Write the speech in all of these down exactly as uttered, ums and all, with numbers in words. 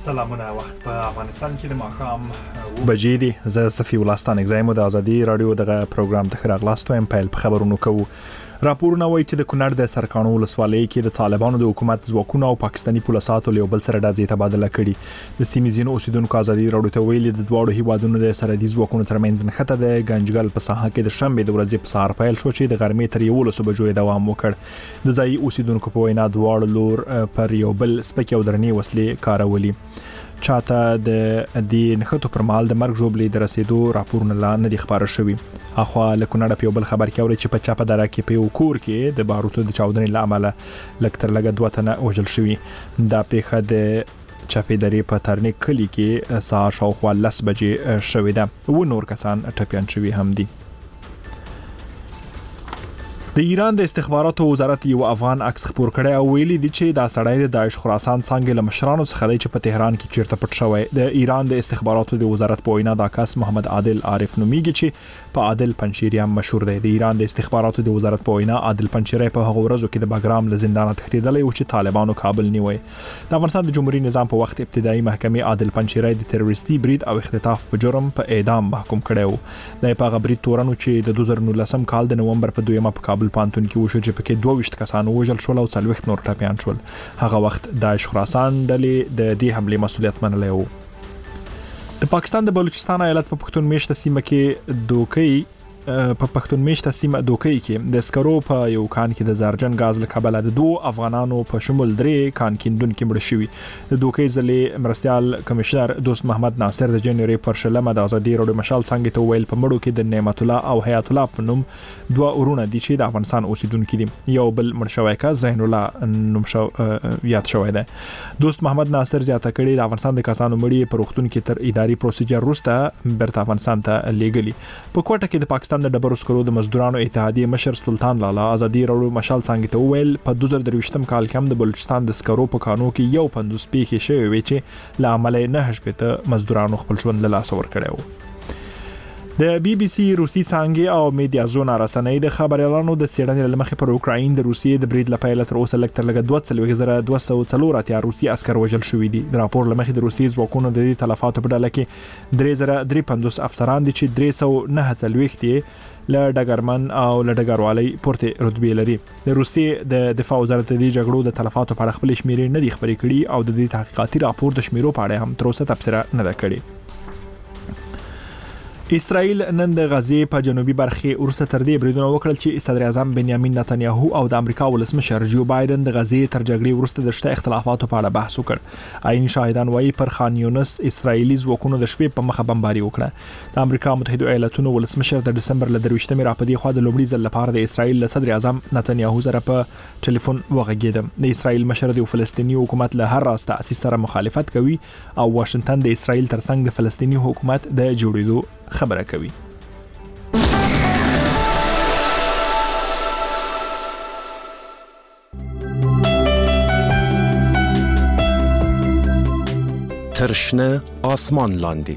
سلامونه. وخت په افغانستان کې د ماښام بجې دي. زه صفي ولستان اگزایم د ازادي رادیو دغه پروګرام ته خراغلاستو ام پیل په خبرونو کوو. راپورونه وایي چې د کونړ د سرکانو ولسوالۍ کې د طالبانو د حکومت ځواکونو او پاکستاني پولیساتو له بل سره ډزې تبادله کړي. د سیمې ځینو اوسیدونکو ازادي رادیو ته ویلي د دواړو هیوادونو د سرحدي ځواکونو ترمنځ نښته د ګنجګل په ساحه کې د شنبه د ورځې په سهار پیل شو چې د غرمې تر یولسو بجو دوام وکړ. د ځایي اوسیدونکو په وینا دواړو لور پر یو بل سپکې او درنې وسلې کارولي. چاته د دې نښتو پر مهال د مرګ ژوبلې د رسیدو راپورونه لا نه دي خبره شوي. اخوا له کونړ په یو بل خبر کې اوري چې په چاپه دره کې په یو کور کې د باروتو د چاودنې له امله لږ تر لږه دوه تنه وژل شوي. دا پیښه د چاپې درې په ترنیک کلي کې سهار شاوخوا لس بجې شوې ده. و نور کسان ټپیان شوي هم دي. د ایران د استخباراتو وزارت یو افغان عکس خپور کړی او ویلي دی چې دا سړی د داعش خراسان څنګه له مشرانو څخه دی چې په تهران کې چیرته پټ شوی. د ایران د استخباراتو د وزارت په وینا دا کس محمد عادل عارف نومیږي چې په عادل پنشيري هم مشهور دی. د ایران د استخباراتو د وزارت په وینا عادل پنشيري په هغه ورځو کې د باګرام له زندان تښتیدلی و چې طالبانو کابل نیوي. د افغانستان د جمهوریت نظام په وخت ابتدایي محکمې عادل پنشيري د تروریستي برید او اختطاف په جرم په اعدام محکوم کړی و. د په غبري تورنو چې د دوه زره نولسم کال د نومبر په دویمه په کابل پانتون کې وشو چې پکې دوه ویشت کسان وژل شول او څلوېښت نور ټپیان شول. هغه وخت داعش خراسان ډلې د دې حملې مسؤلیت منلی و. د پاکستان د بلوچستان ایالت په پښتون میشته سیمه کې دوکۍ په پښتون میشته سیمه دوکۍ کې د سکرو په یو کان کې د زرجن غاز له کبله د دوه افغانانو په شمول درې کان کیندونکو مړ شوي. د دوکۍ ځلې مرستيال کمشنر دوست محمد ناصر د جنوري پر شلمه د ازادي رادیو مشال څنګه ته ویل په مړو کې د نعمت الله او حیات الله په نوم دوه ورونه دي چې د افغانستان اوسیدونکو دي. یو بل مړ شوی کا زین الله نوم شو یاد شوی دی. دوست محمد ناصر زیاته کړي د افغانستان د کسانو مړي په روغتون کې تر اداري پروسیجر وروسته برته افغانستان ته لیږلي. په کوټه کې د پاکستان د ډبرو سکرو د مزدورانو اتحادیه مشر سلطان لالا ازادي رادیو مشال څنګه ته ویل په دوه زره درویشتم کال کې هم د بلوچستان د سکرو په کانو کې یو پنځوس پیښې شوې وې چې له امله نه شپته مزدورانو خپل ژوند له لاسه ورکړی و. د بي بي سي روسي څانګې او میډیا زونه رسنۍ د خبريالانو د څېړنې لمخې پر اوکراین د روسیې د برید لپاره تر اوسه لږ تر لږه دوه سلوي زره دوه سوه څلور اتیا روسي عسكر وژل شوي دي. د راپور لمخې د روسي ځواکونو د دې تلفاتو په ډله کې درې زره درې پنځوس افسران دي چې درې سوه نه څلوېښت له ډګرمن او له ډګروالۍ پورته رتبې لري. د روسیې د دفاع وزارت د دې جګړو د تلفاتو په اړه خپل شمیرې نه دي خبرې کړي او د دې تحقیقاتي راپور د شمیرو په اړه هم تر اوسه تبصره نه ده کړې. اسرائیل نن د غزې په جنوبي برخه ورسته تر دې بریدونه وکړل چې صدر اعظم بنیامین نتنیاهو او د امریکا ولسمشر جو بایدن د غزې تر جګړې ورسته د شته اختلافاتو په اړه بحث وکړ. عیني شاهدان وایي پر خان یونس اسرائیلي ځواکونو د شپې په مخه بمباري وکړه. د امریکا متحده ایالاتونو ولسمشر د دسمبر ل درویشتمې راپدې خو د لومړي ځل لپاره د اسرائیل له صدر اعظم نتنیاهو سره په ټلیفون وغږېد. د اسرائیل مشر د فلسطینی حکومت له هر راز تاسیس سره مخالفت کوي او واشنگټن د اسرائیل ترڅنګ د فلسطینی حکومت د جوړېدو خبره کوي. ترشنه آسمان لاندی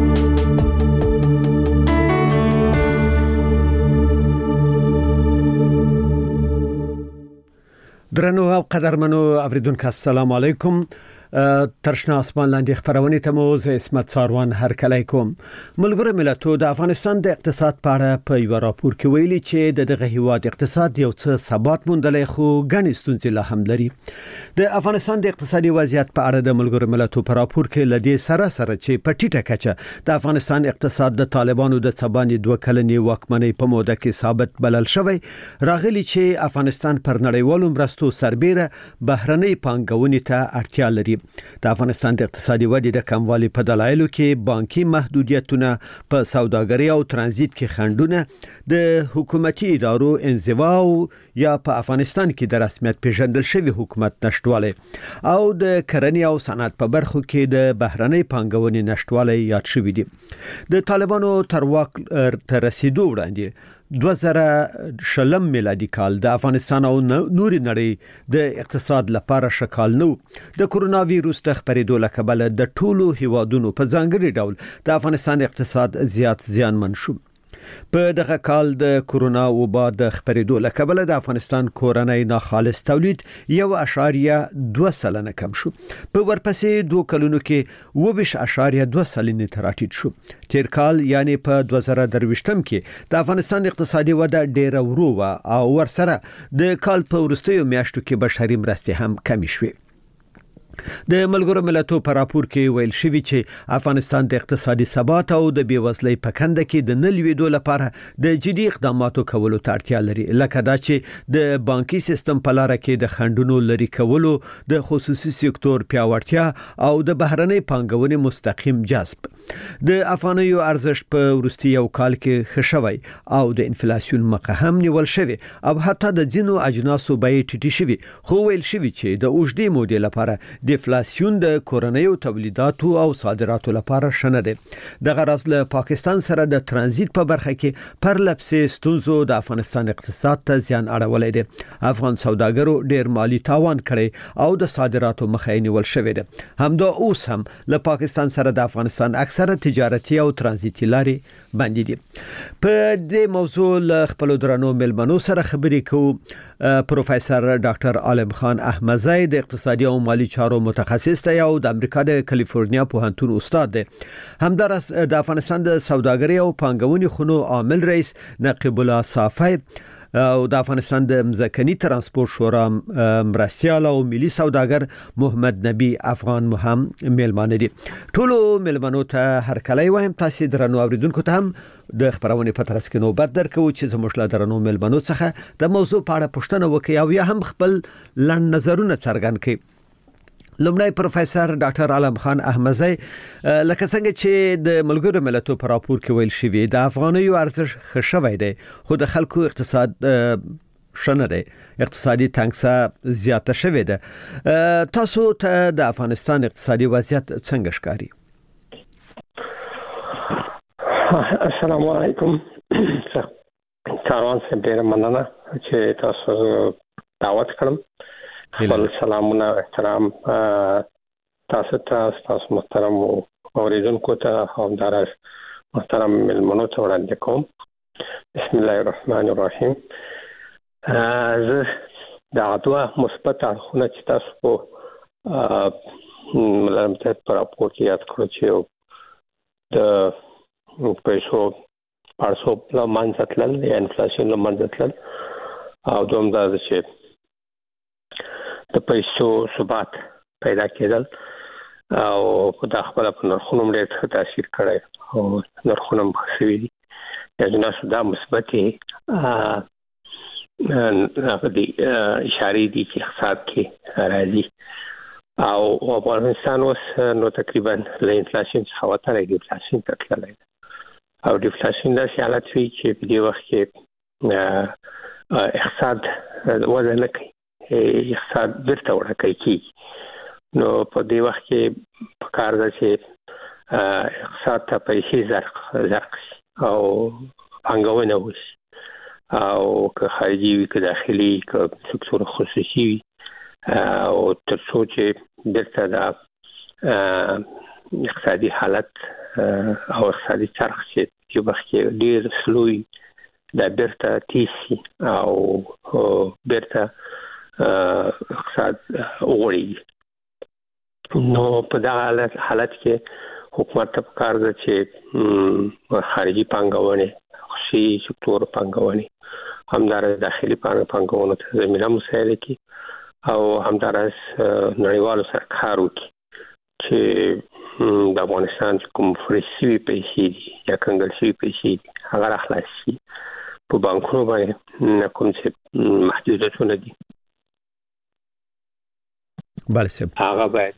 درنو او قدرمنو اوریدونکو السلام علیکم. ترشنه آسمان لاندې خبرونه ته مو زه اسمت ساروان هرکلی کوم. ملګرو ملتونو د افغانستان د اقتصاد په اړه په یو راپور کې ویلي چې د دغه هیواد اقتصاد یو څه ثبات موندلی خو ګڼې ستونزې لا هم لري. د افغانستان د اقتصادي وضعیت په اړه د ملګرو ملتونو په راپور کې لدې سره سره چې په ټیټه کچه د افغانستان اقتصاد د طالبانو د څبانې دوه کلنې واکمنۍ په موده کې ثابت بلل شوی راغلی چې افغانستان پر نړیوالو مرستو سربېره بهرنۍ پانګونې ته اړتیا لري. د افغانستان د اقتصادي ودې د کموالي په دلایلو کې بانکي محدودیتونه په سوداګرۍ او ترانزیت کې خنډونه د حکومتي ادارو انزوا یا په افغانستان کې د رسمیت پیژندل شوی حکومت نشټواله او د کرنې او صنعت په برخو کې د بهرنۍ پانګونې نشټواله یاد شوی دي. د طالبانو تر واک تر رسیدو وړاندې دوه زره شلم میلادي کال د افغانستان او نوري نړۍ د اقتصاد لپاره شکال نو. د کورونا ویروس د خپرېدو له کبله د ټولو هیوادونو په ځانګړي ډول د افغانستان اقتصاد زیات زیانمن شو. په دغه کال د کورونا وبا د خپرېدو له کبله د افغانستان کورنۍ ناخالص تولید یو اشاریه دوه سلنه کم شو. په ورپسې دوه کلونو کې اووه اشاریه دوه سلنه ته راټیټ شو. تیر کال یعنی په دوه زره درویشتم کې د افغانستان اقتصادي وده ډېره ورو و او ورسره د کال په وروستیو میاشتو کې بشري مرستې هم کمې شوې. د ملګرو ملتونو په راپور کې ویل شوی چې افغانستان د اقتصادي ثبات او د بیوزلۍ په کنده کې د نلويدو لپاره د جدي اقداماتو کولو ته اړتیا لري، لکه دا چې د بانکي سیستم په لار کې د خنډونو لري کولو، د خصوصي سکتور پیاوړتیا او د بهرنۍ پانګونې مستقیم جذب. د افغانیو ارزښت په وروستي یو کال کې خښوي او د انفلیسیون مخه هم نیول شوی او حتی د ځینو اجناسو بیې ټیټې شوی، خو ویل شوی چې د اوږدې مودې لپاره دیفلاسیون د کورنیو تولیداتو او صادراتو لپاره شنه ده. د غرض له پاکستان سره د ترانزیت په برخه کې پر لپسې ستونزو د افغانستان اقتصاد ته زیان اړولې ده. افغان سوداګرو ډېر مالی تاوان کړي او د صادراتو مخه نیول شوې ده. همدا اوس هم له پاکستان سره د افغانستان اکثره تجارتي او ترانزیتي لارې باندې دي. په دې موضوع له خپل درنو ملمنو سره خبرې کوو. پروفیسور ډاکټر عالم خان احمدزی د اقتصادي او مالی چارو متخصص دی او د امریکا د کالیفورنیا پوهنتون استاد دی. همدارس د افغانستان د سوداګرۍ او پانګونې خونو عامل رئیس نقیب الله صافی او د افغانستان د مزکني ترانسپورت شورا مرستيال او ملي سوداګر محمد نبی افغان مهم ملمانه دي. ټولو ملمنو ته هر کله وایم تاسو درنو اوریدونکو ته هم د خبرونه په ترڅ کې نوبت درکو چې زموږ لا درنو ملمنو څخه د موضوع په اړه پوښتنه وکړي او یا هم خپل لړ نظرونه څرګند کړي. لومړی پروفیسور ډاکټر عالم خان احمدزی، لکه څنګه چې د ملګرو ملتونو په راپور کې ویل شوی د افغانیو ارزښت خښوي دی خو د خلکو اقتصاد شنه دی، اقتصادي تنګسه زیاته شوې ده. تاسو ته د افغانستان اقتصادي وضعیت څنګه ښکاري؟ السلام علیکم. کاروان صاحب ډېر مننه چې تاسو دعوت کړم. خپل سلامونه احترام تاسو ته، تاسو محترم اوریدونکو ته او همدارس محترم ملمنو ته وړاندې کوم. بسم الله الرحمن الرحیم. زه د عدوه مثبت اړخونه چې تاسو په ملامتیت پر راپور کې یاد کړو چې د پیسو پړسو له منځه تلل یا انفلیسیون له منځه تلل او دوم دا چې د پیسو ثبات پیدا کېدل او د خپل په نرخونو ډېر ښه تاثیر کړی او نرخونه مخسوي دي. اجناسو دا مثبتې هغه دي اشارې دي چې اقتصاد کې راځي او افغانستان اوس نو تقریبا له انفلیسیون څخه وتلی ډیفلیسیون ته تللی او ډیفلیسیون داسې حالت وي چې په دې وخت کې اقتصاد وده نه کوي، اقتصاد بیرته ورکوي کېږي. نو په دې وخت کې په کار ده چې اقتصاد ته پیسې زرق زرق شي او پانګونه وشي او که خارجي وي که داخلي که سکتور خصوصي وي او تر څو چې بیرته د اقتصادي حالت او اقتصادي چرخ چې په وخت کې ډېر سلوي دا بیرته تیز شي او بیرته اقتصاد وغوړېږي. نو په دغه حالت حالت کې حکومت ته پکار ده چې خارجي پانګونې، خصوصي سکتور پانګونې، همدارس داخلي پانګونو ته زمینه مساعده کړي او همدارس نړیوالو سره کار وکړي چې د افغانستان کوم فریز شوي پیسې دي یا کنګل شوي پیسې دي هغه راخلاص شي. په بانکونو باندې کوم چې محدودیتونه دي بله صاحب هغه باید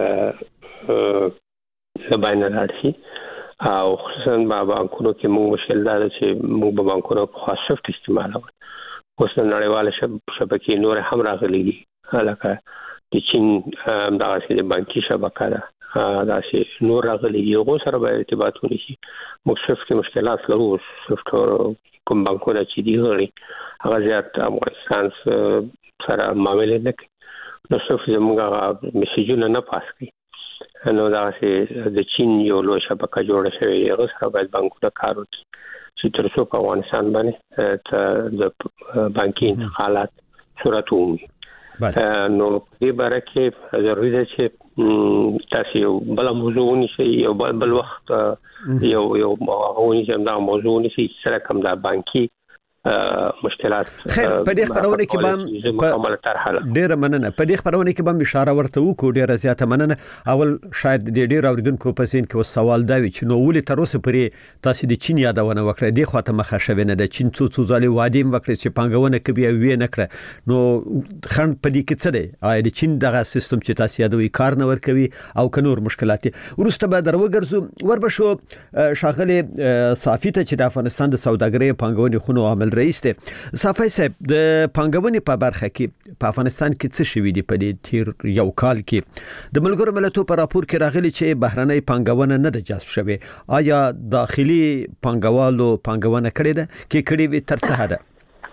لباینه لاړ شي او خصوصا په بانکونو کې موږ مشکل دا ده چې موږ په بانکونو په خاص سفت استعمالول. اوس نړیواله شبکې نور هم راغلي دي، لکه د چین دغسې د بانکي شبکه ده، داسې نور راغلي دي، هغو سره باید ارتباط ونیسي. موږ سفت کې مشکلات لرو، سفت کوم بانکونه چې دي غړي هغه زیات افغانستان سره معاملې نه کوي. نو صرف زموږ هغه میسیجونه نه پاس کوي. نو دغسې د چین یو لوی شبکه جوړه شوې هغه سره باید بانکونه کار وکړي چې تر څو په افغانستان باندې د بانکي انتقالات صورت ومي. نو دې باره کې ضروري ده چې تاسو یو بل موضوع ونیسئ، یو بل وخت یو یو ونیسئ دا موضوع ونیسئ سره کوم دا بانکي مشکلات. خیر په دې خبرونه کې به مکمل طرح ډېر مننه. په دې خبرونه کې به اشاره ورته وکړو ډېر زیاته مننه. اول شاید د ډېر اوریدونکو په سین کې سوال دا وي چې نو ولې تر اوسه پرې تاسو د چین یادونه وکړه، د خواته مخه شوه نه د چین څو څو ځلې وادي وکړي چې پنګونه کوي او وی نه کړ. نو خند په دې کې څه دی؟ آیا د چین دغه سیستم چې تاسو یادوي کار نه ور کوي او کنور مشکلات ورسته به دروګرځو وربشو شاغله صافی ته چې د افغانستان د سوداګرۍ پنګونې خونو عامل رئیس دی. صافی صاحب د پنګونې په برخه کې په افغانستان کې څه شوي دي په دې تیر یو کال کې؟ د ملګرو ملتونو په راپور کې راغلي چې بهرنۍ پنګونه نه د جذب شوي. آیا داخلي پنګوالو پنګونه کړې ده کې کړې وي تر څه حد؟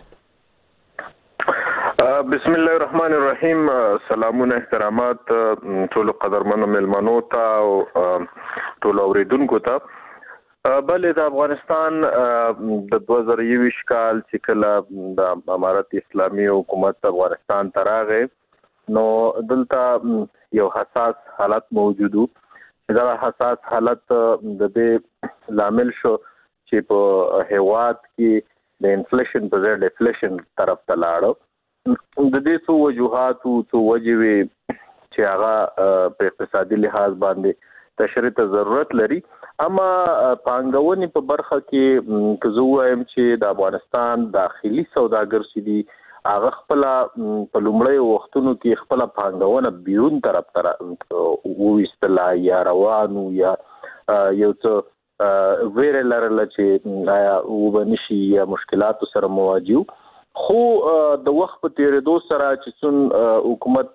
بسم الله الرحمن الرحیم. سلامونه احترامات ټول قدرمنو ملمنو ته او ټول اوریدونکو ته. بلې د افغانستان د دوه زره یوویشت کال چې کله د امارت اسلامي حکومت افغانستان ته راغی نو دلته یو حساس حالت موجود و. دا حساس حالت د دې لامل شو چې په هیواد کې د انفلیشن په ځای ډیفلیشن طرف ته لاړو. د دې څو وجوهات او څو وجوي چې هغه په اقتصادي لحاظ باندې تشریح ته ضرورت لري. اما پانګونې په برخه کې که زه وایم چې د افغانستان داخلي سوداګر چې دي هغه خپل په لومړی وختونو کې خپل پانګونه بیرون طرف ته وویستله یا روانو یا یو څه ویره لرله چې آیا وبنشي یا مشکلات سره مواجه. خو د وخت په تیریدو سره چې څون حکومت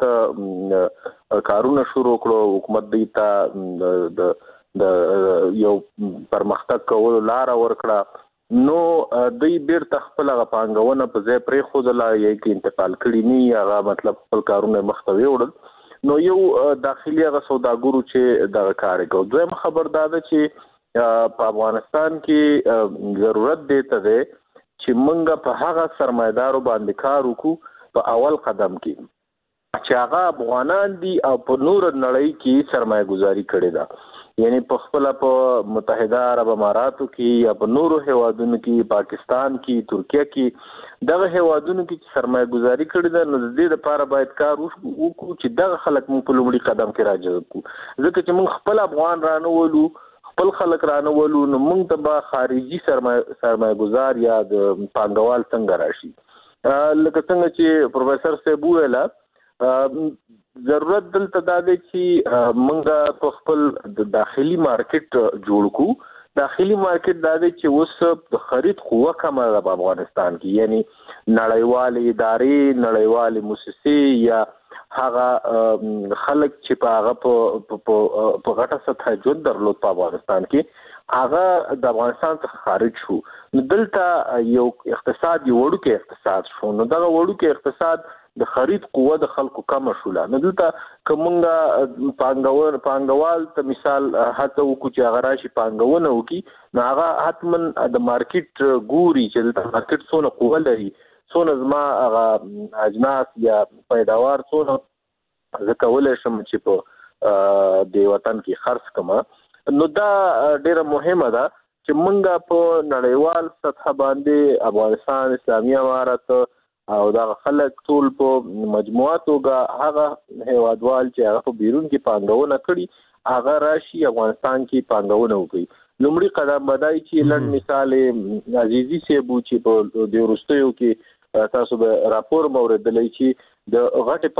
کارونه شروع کړو، حکومت دیتا د د یو پرمختګ کولو لار ورکړه، نو دوی بیرته خپل غپانګونه په ځای پرې خوذله یا کې انتقال کړي نه، هغه مطلب خپل کارونه مخته وړل. نو یو داخلي هغه سوداګرو چې دغه کار کوي. دویم خبر دا ده چې په افغانستان کې ضرورت دی ته چې منګه په هغه سرمایدارو باندې کار وکړو په اول قدم کې چې هغه افغانان دي او په نور نړۍ کې سرمایه گذاري کړې ده. یعنی په خپل په متحده عرب اماراتو کې یا په نورو هیوادونو کې، پاکستان کې، ترکیه کې، دغه هیوادونو کې چې سرمایه گذاري کړې ده، نو د دې لپاره باید کار وکړو چې دغه خلک موږ په لومړي قدم کې راجذب کړو. ځکه چې موږ خپل افغان رانهولو، خپل خلک رانهولو، نو موږ ته به خارجي سرمایه سرمایه گذار یا د پانګوال څنګه راشي. لکه څنګه چې پروفیسور صاحب ویل ضرورت دلته دا دی چې موږ په خپل د داخلي مارکیټ جوړ کړو. داخلي مارکیټ دا دی چې اوس د خرید قوه کمه ده په افغانستان کې، یعنی نړیوالې ادارې، نړیوالې مؤسسې یا هغه خلک چې په هغه په غټه سطح ژوند درلود په افغانستان کې، هغه د افغانستان څخه خارج شو. نو دلته یو اقتصاد یو وړوکی اقتصاد شو. نو دغه وړوکی اقتصاد د خرید قوه د خلکو کم شوله. نو دلته کومه پانګوال پانګوال ته مثال هڅه وکړو چې هغه راشي پانګونه وکړي، نو هغه حتمن د مارکیټ ګوري چې د مارکیټ څونه قوه لري، څونه زما هغه اجناس یا پیداوار څونه زه کولی شم چې په د وطن کې خرڅ کړم. نو دا ډیره مهمه ده چې موږ په نړیوال سطح باندې افغانستان اسلامي امارت او دا خلک ټول په مجموعه توګه هغه هیوادوال چې هغه په بیرون کې پانګونه کړي هغه راشي افغانستان کې پانګونه وکړي. لومړی قدم بدای چې لړ مثال عزیزي سیبو چې په د وروستیو کې تاسو به راپور موردلې چې د غټ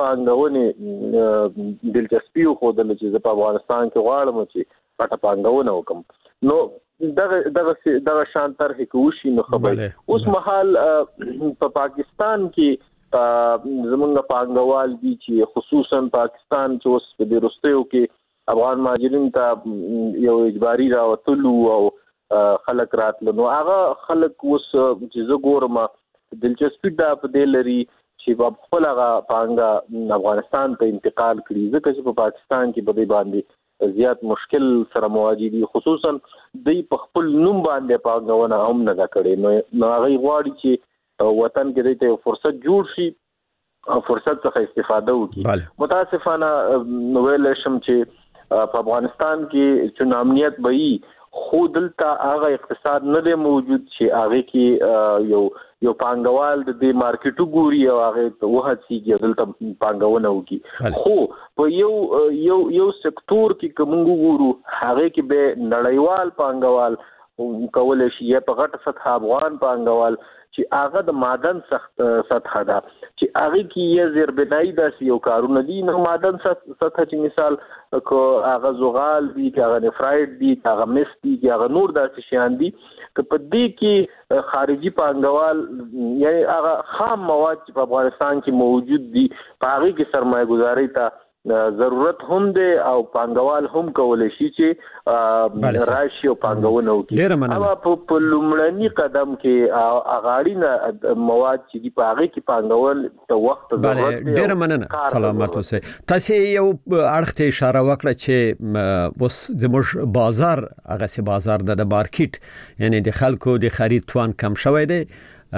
پانګونې دلچسپي خو د چې په افغانستان کې غواړم چې غټ پانګونه وکم. نو دغه دغه دغه شان طرح کوشي. نو خبره اوس مهال په پاکستان کې زمونږ پانګوال دي چې خصوصا پاکستان چې اوس په وروستیو کې افغان مهاجرین ته یو اجباري راوتلو او خلک راتلو، نو هغه خلک اوس چې زه ګورم دلچسپي دا په دې لري چې په خپل هغه پانګه افغانستان ته انتقال کړي، ځکه چې په پاکستان کې په دې باندې زیات مشکل سره مواجه دي، خصوصا دوی په خپل نوم باندې پانګونه هم نه ده کړې. نو هغه غواړي چې وطن کې د فرصت جوړ شي او فرصت څخه استفاده وکړي. متاسفانه ویل شم چې په افغانستان کې چې امنیت به وي، خو دلته هغه اقتصاد نه دی موجود چې هغه کې یو یو پانګوال د دې مارکیټو ګوري او هغه وهڅيږي دلته پانګونه وکړي. خو په یو یو یو سکتور کې کوم ګورو هغه کې به نړیوال پانګوال کولای شي یا په غټه سطح افغان پانګوال چې هغه د معدن سخت سطح ده چې هغه کې یې زیربنای داسې یو کارونه دي. نو معدن سطح چې مثال کو هغه زغال دي، هغه نفرایټ دي، هغه مس دي، هغه نور داسې شیان دي که په دې کې خارجي پانګوال یعنی هغه خام مواد چې په افغانستان کې موجود دي په هغه کې سرمایه گذاري ته ضرورت هم دی او پانګوال هم کولای شي چې راشي او پانګونه وکړي. اما په لومړني قدم کې اغاړینه مواد چې دی په هغه کې پانګوال ته وخت ضرورت دی. ډیر مننه، سلامات اوسئ. تاسو یو اړخ ته اشاره وکړه چې اوس زموږ بازار هغه سي بازار د مارکیټ یعنی د خلکو د خرید توان کم شوی دی،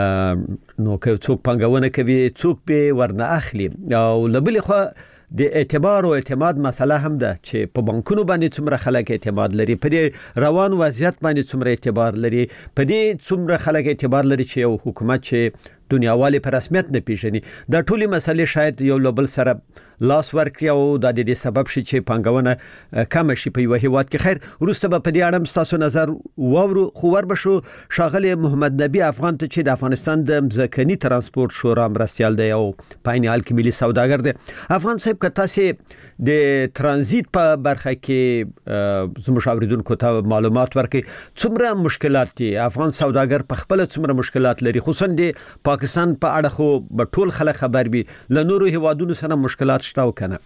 نو که څوک پانګونه کوي څوک به ورنه اخلي. او لبل خو د اعتبار او اعتماد مسله هم ده چې په بانکونو باندې څومره خلک اعتماد لري، په دې روان وضعیت باندې څومره اعتبار لري، په دې څومره خلک اعتبار لري چې یو حکومت چې دنیاوالي په رسمیت نه پیژني. دا ټولې مسلې شاید یو لبل سره لاس ورکړي او د دې سبب شي چې پانګونه کم شي په یو هیواد کې. خیر وروسته به په دې اړه تاسو نظر واورو. خو ور بشو شاغلی محمد نبی افغان ته چې د افغانستان د ځمکني ترانسپورت شورا مرستيال دی او په عین حال کې ملي سوداګر دی. افغان صاحب که تاسو د ترانزیت په برخه کې زموږ اوریدونکو ته معلومات ورکړي، څومره مشکلات دي افغان سوداګر په خپل څومره مشکلات لري، خصوصا د پاکستان په اړه خو به ټول خلک خبر وي، له نورو هیوادونو سره مشکلات شته او کنه؟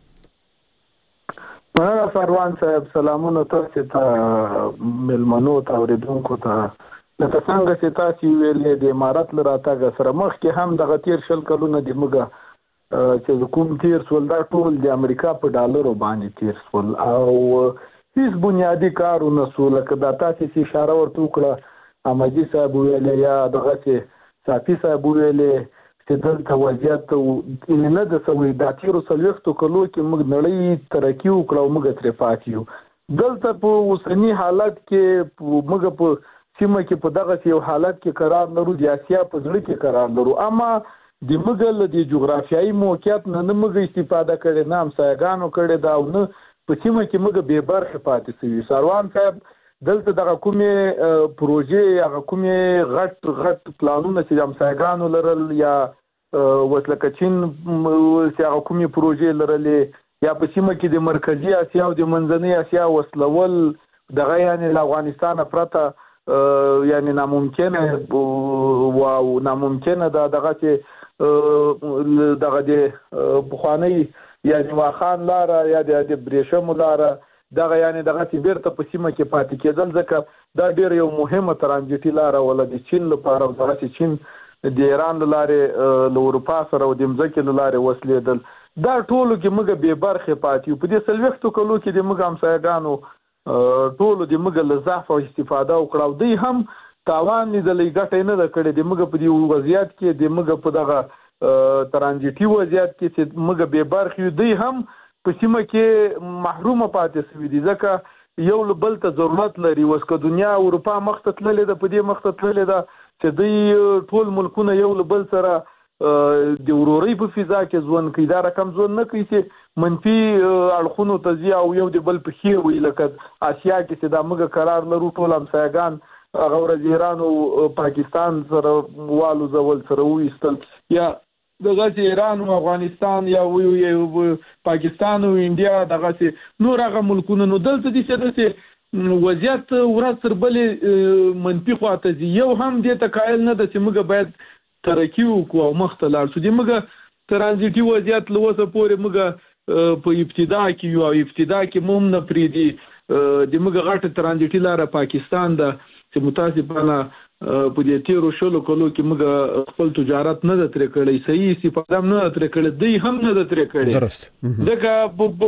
مننه سروان صاحب، سلامونه تاسو ته ملمنو ته اوریدونکو ته. لکه څنګه چې تاسو ویلې د امارات له راتګ سره مخکې هم دغه تیر شل کلونه د موږ چې کوم تیر سول دا ټول د امریکا په ډالرو باندې تیر سول او هیڅ بنیادی کارونه سول. لکه دا تاسو چې اشاره ورته وکړه احمدي صاحب ویلې یا دغه چې صافي صاحب ویلې چې دلته وضعیت نه د سوي د تیرو څلوېښتو کلو کې موږ نړۍ ترقي وکړه او موږ ترې پاتې یو. دلته په اوسني حالت کې موږ په سیمه کې په دغه یو حالت کې قرار لرو، د اسیا په زړه کې قرار لرو، اما د موږ له د جغرافیایي موقعیت نه نه موږ استفاده کړې، نه همسایګانو کړې دا او نه په سیمه کې موږ بې برخې پاتې شوي. سروان صاحب دلته دغه کومې پروژې هغه کومې غټ غټ پلانونه چې همسایګانو لرل یا وسلکه چین چې هغه کومې پروژې لرلې یا په سیمه کې د مرکزي اسیا او د منځنۍ اسیا وسلول دغه یعنی له افغانستان پرته یعنی ناممکنه او ناممکنه ده دغه چې دغه د بخوانی یعنی واخان لاره یا د بریښم لاره دغه یعنی دغه چې بیرته په سیمه کې پاتې کېدل، ځکه دا ډېر یو مهمه ترانزیټي لاره ولا د چین لپاره او دغه چې چین د ایران لاره له اروپا سره او د مځکې لاره وسلیدل. دا ټولو کې موږ بې برخې پاتې یو. په دې څلوېښتو کلو کې د موږ همسایګانو ټولو د موږ له ضعف او استفاده وکړه او دوی هم تاوان لیدلی ګټه نه ده کړې. د موږ په دې وضعیت کې د موږ په دغه ترانزیټي وضعیت کې چې موږ بې برخې یو، دوی هم په سیمه کې محرومه پاتې شوي دي، ځکه یو له بل ته ضرورت لري. اوس که دنیا اروپا مخ ته تللې ده، په دې مخ ته تللې ده چې دوی ټول ملکونه یو له بل سره د ورورۍ په فضا کې ژوند کوي. دا رقم ژوند نه کوي چې منفي اړخونو ته ځي او یو د بل په ښې وي. لکه اسیا کې چې دا موږ قرار لرو ټول همسایګان هغه ورځ ایران او پاکستان سره والو زول سره وایستل، یا دغه چې ایران او افغانستان یا وی پاکستان او انډیا دغه چې نور هغه ملکونه. نو دلته دي چې وضعیت ورځ تر بلې منفي خواته ځي. یو هم دې ته قایل نه ده چې موږ باید ترقي وکړو او مخ ته لاړ شو. د موږ ترانزیټي وضعیت له اوسه پورې موږ په ابتدا کې یو او ابتدا کې مو هم نه پرېږدي. د موږ غټه ترانزیټي لاره پاکستان ده چې متاسفانه په دې تیرو شلو کلو کې موږ خپل تجارت نه ده ترې کړی، صحیح استفاده هم نه ده ترې کړې، دوی هم نه ده ترې کړې. درست. ځکه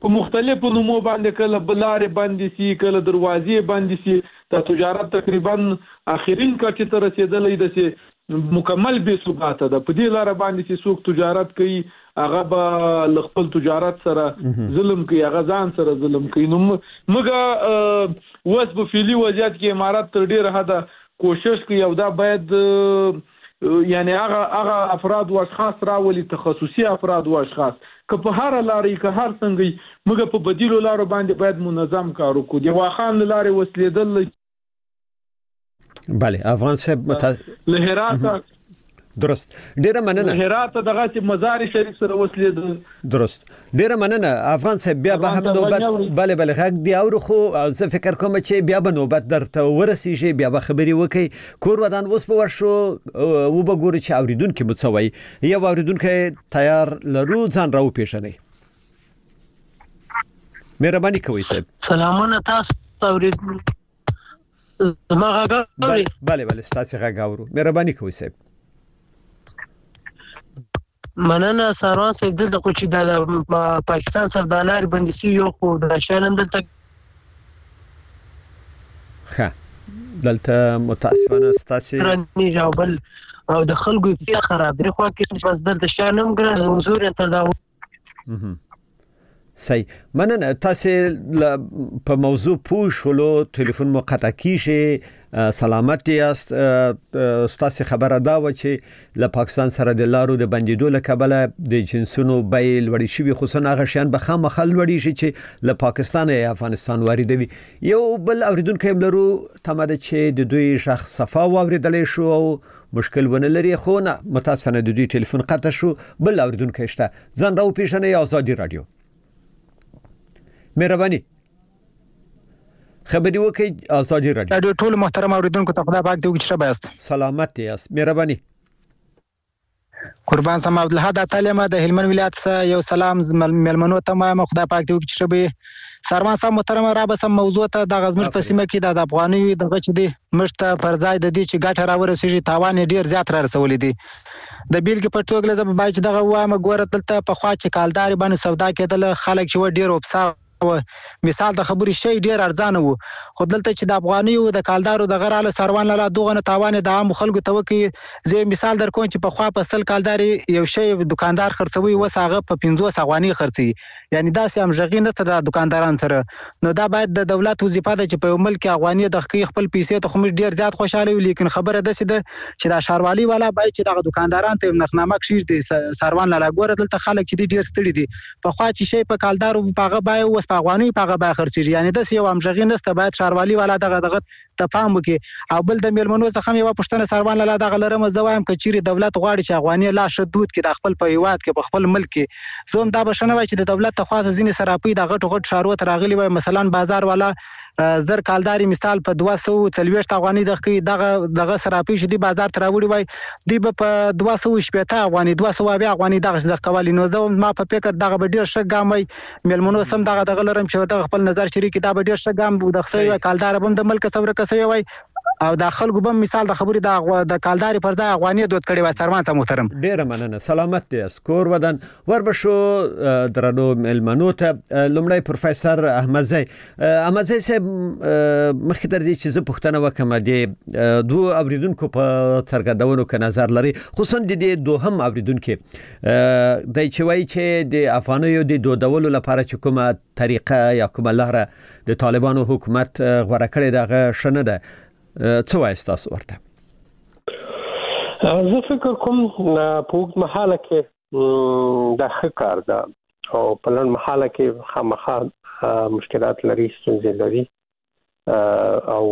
په مختلفو نومو باندې کله بلارې باندې سي کله دروازې باندې سي د تجارت تقریبا اخرین کچې ته رسیدلې ده چې مکمل بې ثباته ده. په دې لار باندې چې څوک تجارت کوي هغه به خپل تجارت سره ظلم کوي، هغه ځان سره ظلم کوي. نو موږ اوس په فعلي وضعیت کې امارات تر ډېره حده کوشش کوي او دا باید یعنی هغه هغه افراد او اشخاص راولي، تخصصي افراد او اشخاص که په هر لارې که هر څنګه موږ په بدیلو لارو باندې باید منظم کار وکړو. د واخان لارې وسلیدل بله افغان صاحب متاز... له هراته درست ډیره مننه. له هراته دغه چې مزار شریف سره وسلیدل درست ډیره مننه افغان صاحب. بیا به هم نوبت بله بله غږ دی او خو زه فکر کوم چې بیا به نوبت درته ورسیږي، بیا به خبري وکي. کور ودان اوس په ورشو و به ګوري چې اوریدونکو مڅوي یو اوریدونکو تیار لرو ځان راو پیژنئ. مهرباني کوئ صاحب. سلامونه تاسو اوریدونکو. ما غاغوري بله بله ستاسو غاغورو. مهرباني کوئ صاحب. مننه ساروان صاحب. دلته خو چې د پاکستان سره د لارې بندي سي یو خو د شان دلته ښه دلته متاسفانه ستاسو رني جوابل او د خلکو په خراب دی خو کې بس دلته شانم ګره حضور ته دا صحیح. مننه تاسو په موضوع پوه شولو، ټلیفون مو قطع کیږي. سلامت یاست. ستاسو خبره دا و چې له پاکستان سره د لارو د بندیدو له کبله د جنسونو بیې لوړې شوي، خصوصا هغه شیان به خامخا لوړې شي چې له پاکستان یا افغانستان واردوي. یو بل اوریدونکو هم لرو تمه ده چې د دوی شخص صفا واوریدلی شو او مشکل ونه لري، خو نه متاسفانه د دوی ټلیفون قطع شو. بل اوریدونکو شته ځان راو پیژنئ. آزادي رادیو مهرباني خبري وکي. آزادي رادیو رادیو ټول محترم اوریدونکو ته خدای پاک دې وکړي شبه است. سلامت یاست. مهرباني. قربان سم عبدالحد تعالی د هلمند ولایت څخه یو سلام ملمنو ته ما خدای پاک دې وکړي شبه. سرمان صاحب محترم را به سم موضوع ته د غزمش په سیمه کې د افغاني دغه چې دی مشته پر ځای د دې چې ګټه را ورسېږي تاوان ډیر زیات را رسولې دي. د بیلګې په توګه لزم باید دغه وامه ګوره دلته په خوا چې کالدار باندې سودا کېدل خلک چې ډیر وبسا مثال د خبرې شی ډیر ارزانه وو، خو دلته چې د افغاني او د کالدارو د غراله سروان لاله دوغه نه تاوان د عام خلکو ته وکي. زه مثال در کوم چې په خوا په سل کالداري یو شی دکاندار خرڅوي وساغه په پنځوس افغاني خرڅي، یعنی دا سم ژغې نه ته د دکانداران سره. نو دا باید د دولت وظیفه ده چې په ملک افغاني د خپل پیسې ته خو ډیر زیات خوشاله وي، لیکن خبره ده چې د شاروالي والا باید چې د دکانداران ته نخنامه کشي د سروان لاله ګوره دلته خلک چې ډیر ستړي دي په خوا چې شی په کالدارو پاغه بای او په افغاني پاغه بای خرڅي، یعنی د یو امژغې نسته باید شاروالي والا دغه دغه ته پام وکړي. او بل د میلمنو څخه یو پښتنه سروان لاله دغه لرم زوایم کچيري دولت غواړي چې افغاني لا شدود کې د خپل په هیواد کې په خپل ملک کې زوم دا بشنه وای چې د دولت ته خاص ځینې سراپي د غټ غټ شارو ته راغلي وای، مثلا بازار والا زر کالداري مثال په دوه سوه څلوېښت افغاني دغه دغه سراپي شدي بازار ته راوړي وای، دی په دوه سوه شپږ افغاني دوه سوه بیا افغاني دغه د قوالی. نو زه ما په فکر دغه به ډیر ښه ګام وای میلمنو سم دغه دغه لرم چې دغه خپل نظر شریک دا به ډیر ښه ګام د خسوي کالدار بم د ملک څوره کسوي وای او د خلکو بم مثال د خبرې د د کالداري پر ځای افغاني دوت کړي وای. سرمان صاحب محترم ډیر مننه. سلامت دي اسکور ودان وربشو درنو ملمنو ته لمړی پروفیسور احمد زئی احمد زئی صاحب مخکې تر دې چې زه پوښتنه وکم د دوه اوریدونکو په څرګندونو کې نظر لري، خصوصا د دې دوهم اوریدونکو د چوي چې د افغانیو د دوه ډول لپاره چې کومه طریقه یا کومه لاره د طالبانو حکومت غوړه کړې دغه شنه ده، څه وایي تاسو ورته؟ زه فکر کوم په وخت محاله کې د ښه کار ده او په لن محاله کې خامخا مشکلات لري، ستونزې لري او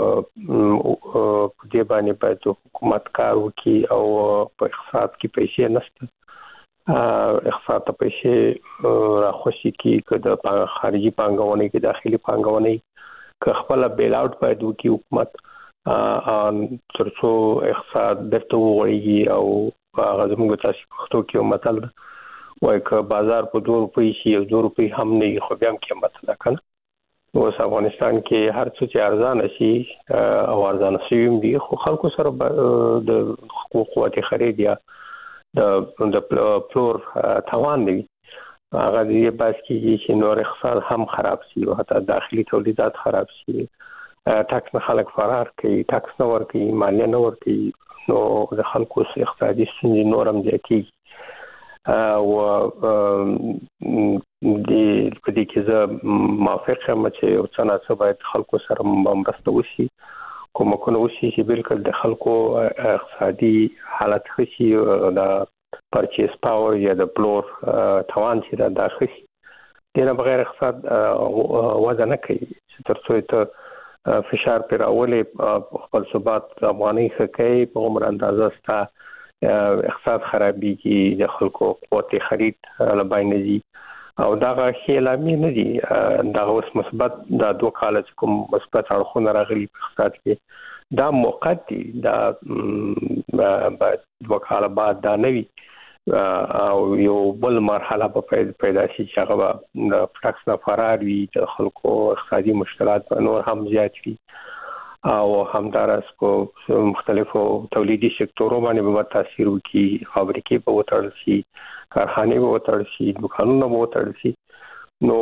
په دې باندې باید حکومت کار وکړي او په اقتصاد کې پیسې نشته، اقتصاد ته پیسې راخوشي کې که د خارجي پانګونې کې داخلي پانګونې که خپل بیل آوټ باید وکړي حکومت ترڅو اقتصاد درته وغوړېږي. او هغه زموږ تاسو پښتو کې یو متل ده وایي که بازار په دوه روپۍ شي یو دوه روپۍ هم نه وي خو بیا هم قیمت ده که نه. اوس افغانستان کې هر څه چې ارزانه شي او ارزانه شوي هم دي خو خلکو سره د قوت خرید یا د پلور توان نه وي. هغه دې بس کېږي چې نور اقتصاد هم خراب شي او حتی داخلي تولیدات خراب شي. ټاکس نه خلک فرار کوي، ټاکس نه ورکوي، مالیه نه ورکوي، نو د خلکو اقتصادي ستونزې نور هم زیاتېږي. او د په دې کې زه موافق یم چې یو څه ناڅه باید خلکو سره مرسته وشي، کومکونه وشي چې بالکل د خلکو اقتصادي حالت ښه شي، د پرچیز پاور یا د پلور توان چې دا ښه شي. دې نه بغیر اقتصاد وده نه کوي چې تر څو ته فشار پر راولې خپل ثبات افغاني ښه کوي په عمر اندازه ستا اقتصاد خرابېږي، د خلکو قوت خرید له بین ځي او دغه ښې لامل نه دي. دغه اوس مثبت دا دوه کاله چې کوم مثبت اړخونه راغلي په اقتصاد کې دا موقت دي، دا بعد دوه کاله بعد دا نه وي او یو بل مرحله به پیدا شي چې هغه به د ټاکس نه فرار وي، د خلکو اقتصادي مشکلات به نور هم زیات وي او همدارس په مختلفو تولیدي سکتورونو باندې به تاثیر وکړي، فابریکې به وتړل شي، کارخانې به وتړل شي، دکانونه به وتړل شي. نو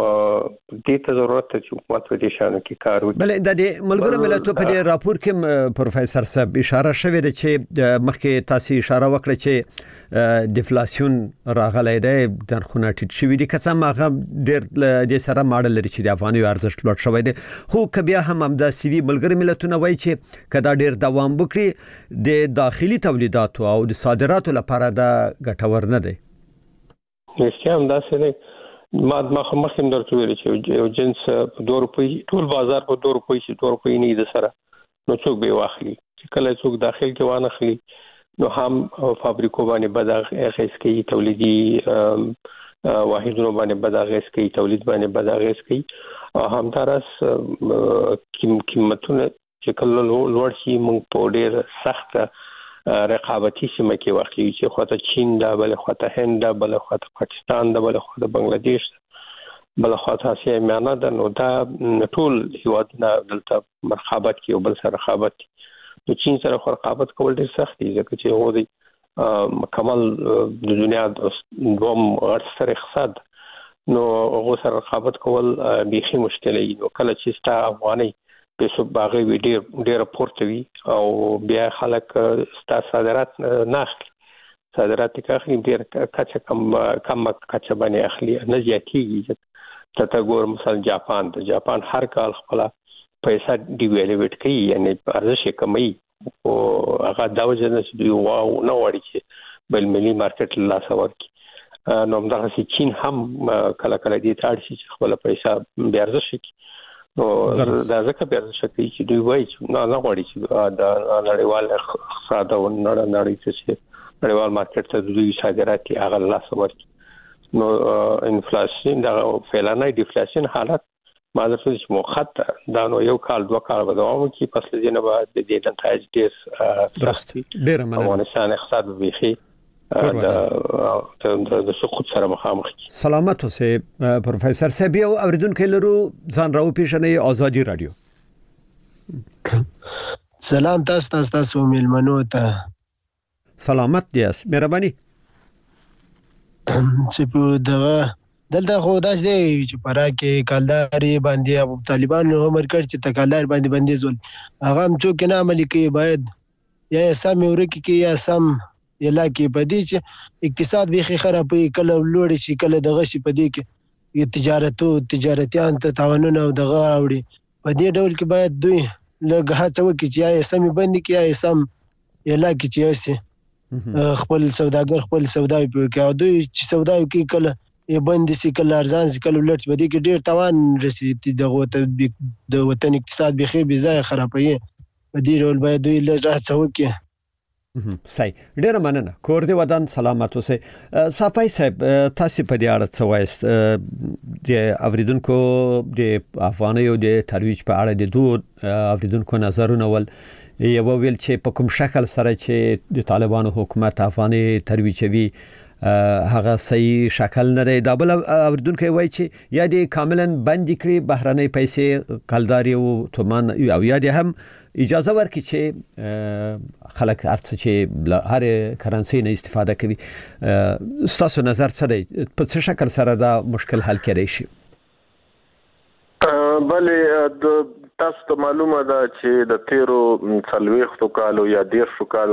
دې ته ضرورت ته چې حکومت په دې شانو کې کار وکړي. بل د دې ملګرو ملتونو په دې راپور کې پروفیسور صاحب اشاره شوې ده چې مخکې تاسو اشاره وکړه چې ډیفلاسیون راغلی دی، نرخونه ټیټ شوي دي، که څه هم هغه ډېر دې سره ماډل لري چې د افغاني ارزښت لوړ شوی دی، خو که بیا هم همداسې وي ملګري ملتونه وایي چې که دا ډېر دوام وکړي د داخلي تولیداتو او د صادراتو لپاره دا ګټور نه دی. رښتیا همداسې دی. ما ما مخکې درته ویل چې یو جنس په دوه روپۍ ټول بازار په دوه روپۍ چې دوه روپۍ نه د سره نو څوک به واخلي، چې کله څوک داخل کې وانه خلی نو هم فابریکو باندې بد اغیز کوي، تولیدي واحدونو باندې بد اغیز کوي، تولید باندې بد اغیز کوي او همدارس قیمتونه چې کله لوړ شي موږ په ډېر سخت رقابتي سیمه کې واقعي چې خواته چین دا، بل خواته هند دا، بل خواته پاکستان دا، بل خواته بنگلاديش دا، بل خواته اسیا میانه دا، نو دا ټول هیوادونه دلته رقابت کوي او بل سره رقابت کوي. نو چین سره رقابت کول ډېر سخت دي ځکه چې هغه د مکمل د دنیا دوم غټ ستر اقتصاد، نو هغه سره رقابت کول بیخي مشکل دی. نو کله چې ستا افغاني پیسو باغې وی ډېر ډېر پورته وي او بیا خلک ستا صادرات نه اخلي، صادرات کې اخلي ډېر کچه کم کم کچه باندې اخلي، نه زیاتېږي. ته ته ګور مثلا جاپان د جاپان هر کال خپل پیسې ډیویلویټ کوي، یعنی ارزش یې کموي او هغه دا وجه نه چې دوی واو نه وړي چې بل ملي مارکیټ لا سور کی. نو همدغه چې چین هم کله کله دې ته اړ شي چې خپل پیسې بیا ارزش کوي. نو دا ځکه بیا څه کوي چې دوی وایي چې نه نه غواړي چې دا نړیوال اقتصاد او نړۍ چې نړیوال مارکیټ ته دوی صادرات هغه لاس ورکړي. نو انفلیشن دا فعلانه ډیفلیشن حالت ما درته چې مخاطه دا نو یو کال دوه کال به دوام کوي، پس لږ نه بعد د دې نتایج ډېر درست ډېر مننه. افغانستان اقتصاد به د د سقوط سره مخامخ. سلامت اوسه پروفیسور صاحب. یو اوریدونکو لرو ځان راو پیژنې ازادي رادیو. سلام تاسو تاسو تاسو ملمنو ته. سلامت دیاس مهرباني. چې په دغه دلته خو داس دی چې پرا کې کالداري باندې ابو طالبان عمر کړ چې تکالدار باندې باندې زول هغه هم څوک نه عملي کوي، باید یا سم ورکی کې یا سم یلا کې پدې چې اقتصاد به خرابوي، کله لوړ شي کله دغه شي پدې کې تجارتو تجارتيان ته تاوانونه او دغه راوړي. پدې ډول کې باید دوی لږ هڅه وکړي چې یا سم باندې کې یا سم یلا کې چې اوسه خپل سوداګر خپل سودا کوي او دوی چې سودا کوي کله یې باندې سي کله ارزان سي کله لټ بده کې ډیر توان رسیدي دغه د وطن اقتصاد به خې بي ځای خرابوي. پدې ډول باید دوی لږ هڅه وکړي. صحیح، ډیر مننه. کور دې ودان سلامت اوسه. صافای صاحب تاسو په دې اړه څه وایست؟ د اوریدونکو د افغاني او د ترویج په اړه د دوه اوریدونکو نظرونه ول یو ویل چې په کوم شکل سره چې د طالبانو حکومت افغاني ترویجوي هغه صحیح شکل نه دی. دا بل اوریدونکو وایي چې یا د کاملا بند کړي بهرنۍ پیسې کلداري او تومان او یا د هم اجازه ورکړي چې خلک ارڅ چې له هر کرنسي نه استفاده کوي. ستاسو نظر څه دی په څه شکل سره دا مشکل حل کېدای شي؟ بلې تاسو ته معلومه ده چې د تیرو څلوېښتو کالو یا دېرشو کالو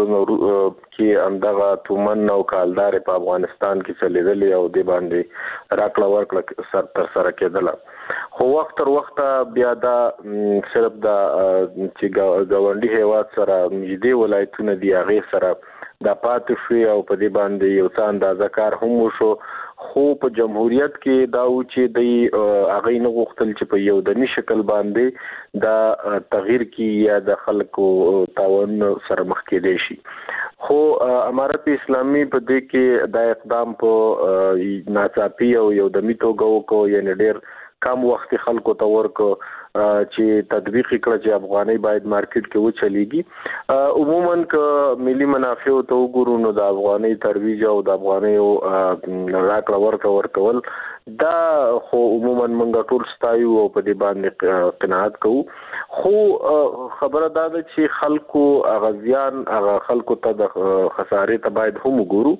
کې همدغه تومن او کالدارې په افغانستان کې چلېدلې او دې باندې راکړه ورکړه سر تر سره کېدله. خو وخت تر وخته بیا دا صرف د چې ګاونډي هیواد سره نږدې ولایتونه دي هغې سره دا پاتې شوې او په دې باندې یو څه اندازه کار هم وشو. خو په جمهوریت کې دا و چې د هغې نه غوښتل چې په یو دمي شکل باندې دا تغییر کی یا د خلکو تعاون سره مخ کېدای شي. خو امارت اسلامي په دې کې دا اقدام په ناڅاپي او یو دمي توګه وکړو، یعنې ډېر کم وخت خلکو ته ورکړو چې تطبیق کړه چې افغانۍ باید مارکیټ کې وچلیږي. عموما که ملي منافع ته وګورو نو د افغانۍ ترویج او د افغانیو راکړه ورکړه ورکول دا خو عموما موږ ټول ستایو او په دې باندې قناعت کوو. خو خبره دا ده چې خلکو هغه زیان هغه خلکو ته د خسارې ته باید هم وګورو،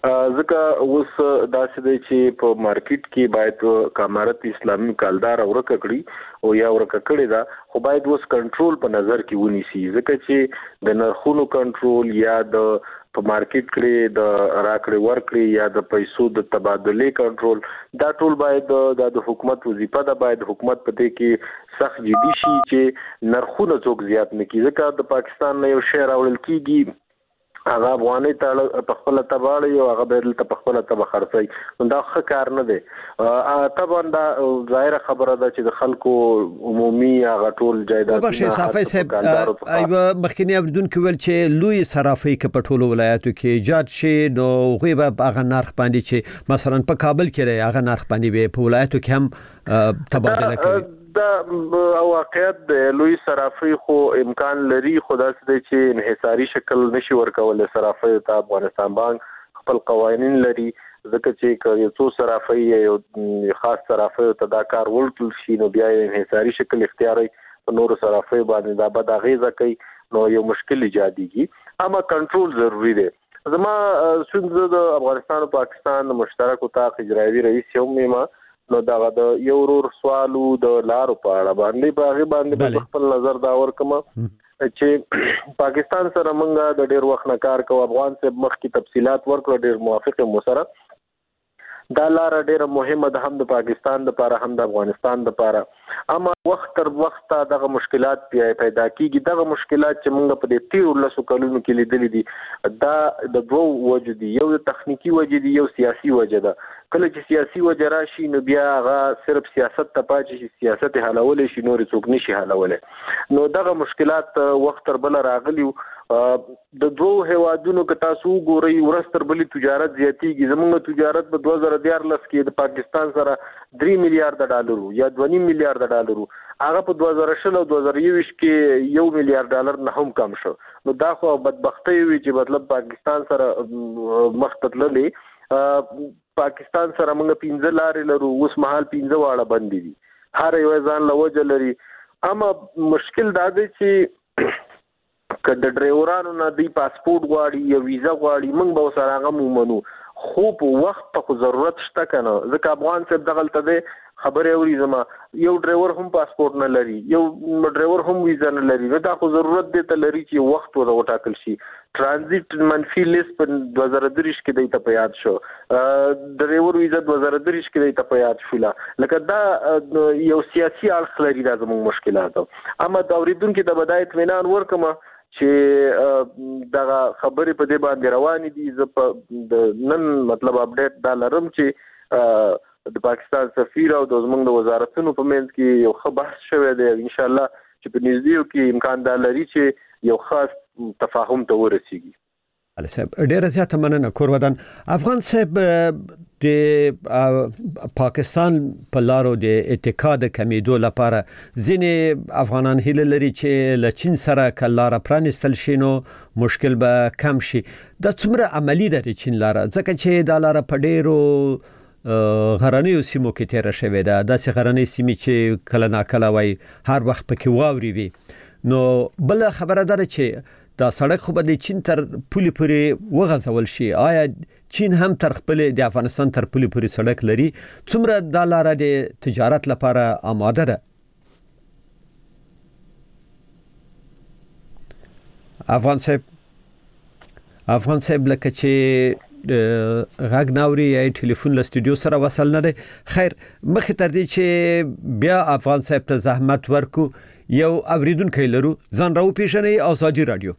ځکه اوس داسې دی چې په مارکیټ کې باید امارت اسلامي کالدار ورکه کړي او یا ورکه کړې ده، خو باید اوس کنټرول په نظر کې ونیسي، ځکه چې د نرخونو کنټرول یا د په مارکیټ کې د راکړې ورکړې یا د پیسو د تبادلې کنټرول دا ټول باید د حکومت وظیفه ده. باید حکومت په دې کې سخت جدي شي چې نرخونه څوک زیات نه کړي، ځکه د پاکستان نه یو شی راوړل کېږي هغه افغانۍ ته په خپله تباړي او هغه به دلته په خپله تبه خرڅوي، نو دا ښه کار نه دی. طبعا دا ظاهره خبره ده چې د خلکو عمومي هغه ټول جایدادونه وبخښئ صافی صاحب، ایوه مخکینی اورېدونکي ویل چې لوی صرافۍ که په ټولو ولایاتو کې ایجاد شي نو هغوی به په هغه نرخ باندې چې مثلا په کابل کې دی هغه نرخ باندې به په ولایاتو کې هم تبادله کوي. دا واقعیت د لوی صرافۍ خو امکان لري، خو داسې دی چې انحصاري شکل نشي ورکولی. صرافۍ ته افغانستان بانک خپل قوانین لري، ځکه چې که یو څو صرافۍ یا یو خاص صرافۍ ته دا کار ورکړل شي نو بیا یې انحصاري شکل اختیاروي په نورو صرافۍ باندې دا بد اغېزه کوي، نو یو مشکل ایجادېږي. اما کنټرول ضروري دی. زما څومره د افغانستان او پاکستان مشترک اتاق اجرایي رئیس یم یم نو دا د یو ورور سوالو د لارو په اړه باندې په هغه باندې خپل نظر دا ورکم چې پاکستان سره مونږه د ډیر وخت نه کار کوو. افغان صاحب مخکې تفصيلات ورکړه، ډیر موافق مو سره. دا لار ډیره مهمه ده هم د پاکستان لپاره هم د افغانستان لپاره. اما وخت تر وخت دغه مشکلات پیدا کیږي. دغه مشکلات چې موږ په دې تیر لسو کلونو کې لیدلې دي دا د دوه وجې دي، یو تخنیکی وجې دي، یو سیاسي وجې ده. کله چې سیاسي وجې راشي نو بیا هغه صرف سیاست ته پاتې شي، سیاست حلولې شي، نور څوک نشي حلولې. نو دغه مشکلات وخت تر بل راغلي. د دوه هیوادونو که تاسو ګورئ ورځ تر بلې تجارت زیاتېږي. زموږ تجارت په دوه زره دیارلس کې د پاکستان سره درې میلیارډ ډالر یا دوه نیم میلیارډ ډالر، هغه په دوه زره شل او دوه زره یوویشت کې یو میلیارډ ډالر نه هم کم شو. نو دا خو بدبختي وي چې مطلب پاکستان سره مخ ته تللې. پاکستان سره موږ پنځه لارې لرو، اوس مهال پنځه واړه بندې دي، هر یو ځان له وجه لري. اما مشکل دا دی چې که د ډرایورانو نه دی پاسپورت غواړي یا ویزا غواړي موږ به ورسره هغه ومنو، خو په وخت ته خو ضرورت شته که نه. ځکه افغان صاحب دغلته دی خبرې اوري زما یو ډرایور هم پاسپورت نه لري، یو ډرایور هم ویزا نه لري. نو دا خو ضرورت دی ته لري چې وخت ورته وټاکل شي. ترانزیت منفي لیست په دوه زره دېرش کې دی ته په یاد شو، ډرایور ویزا دوه زره دېرش کې دی ته په یاد شوله. لکه دا یو سیاسي اړخ لري، دا زموږ مشکلات. اما د اورېدونکي ته به دا اطمینان ورکړم چې دغه خبرې په دې باندې روانې دي. زه په د نن مطلب اپډیټ دا لرم چې د پاکستان سفیر او د زموږ د وزارتونو په منځ کې یو ښه بحث شوی دی. ان شاء الله چې په نږدې کې امکان دا لري چې یو خاص تفاهم ته ورسیږي. علي صاحب ډیره زیاته مننه. کورودان افغان صاحب د پاکستان په لارو د اتحاد کمیدو لپاره ځینې افغانان هیله لري چې له چین سره کلاره پرانستل شي نو مشکل به کم شي. دا څومره عملی ده د چین لاره؟ ځکه چې دا لاره په ډیرو غرنیو سیمو کې تیره شوې ده، داسې غرنۍ سیمې چې کله ناکله وای هر وخت پکې واوري وي. نو بل خبره ده چې دا سړک خو به د چین تر پولې پورې وغځول شي. آیا چین هم تر خپل د افغانستان تر پولې پورې سړک لري؟ څومره دا لاره د تجارت لپاره آماده ده؟ افغان صاحب افغان صاحب لکه چې غږ ناوري یا ټلیفون له سټوډیو سره وصل نه دی. خیر مخې تر دې چې بیا افغان صاحب ته زحمت ورکو یو اوریدونکی لرو. ځان راوپېژنئ. ازادي راډیو.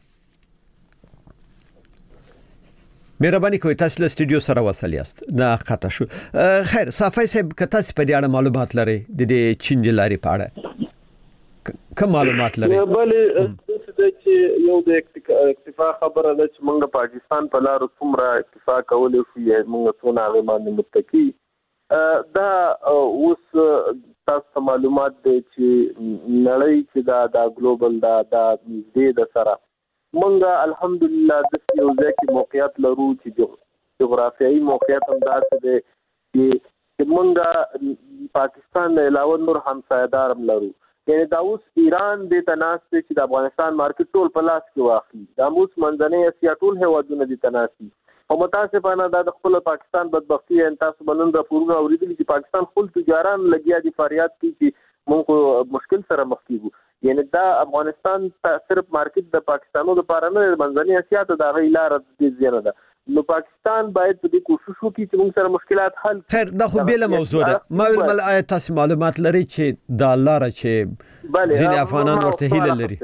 مهرباني کوئ تاسو له سټوډیو سره وصل یاست. نه خطا شو. خیر صافی صاحب که تاسو په دې اړه معلومات لرئ د دې چین د لارې په اړه کوم معلومات لرئ؟ بلې د چې یو د اکتفا خبره ده چې موږ پاکستان په لارو څومره اکتفا کولی شو یا موږ څونه هغې باندې متکي. دا اوس تاسو ته معلومات دی چې نړۍ چې دا دا ګلوبل دا دا نږدې ده سره موږ الحمدلله داسې یو ځای کې موقعیت لرو چې جغرافیایي موقعیت هم داسې دی چې موږ پاکستان نه علاوه نور همسایه‌دار هم لرو. یعنی دا اوس ایران دې ته ناست دی چې د افغانستان مارکیټ ټول په لاس کې واخلي. دا اوس منځنۍ اسیا ټول هېوادونه دې ته ناست دي. او متاسفانه دا د خپل پاکستان بدبختي ان تاسو بلند راپورونه اوریدلي چې پاکستان خپل تجاران لګیا دي فریاد کوي چې موږ مشکل سره مخ کیږو. یعنی دا افغانستان صرف مارکیټ د پاکستانو لپاره نه منځنۍ اسیا ته دا غي لار د زیانه ده. نو پاکستان باید په دې کوشش وکړي چې موږ سره مشکلات حل. خیر دا خو بیل موضوع ده. ما ویل مل آیت تاسو معلومات لري چې دا لار چې ځینې افغانان ورته هیله لري.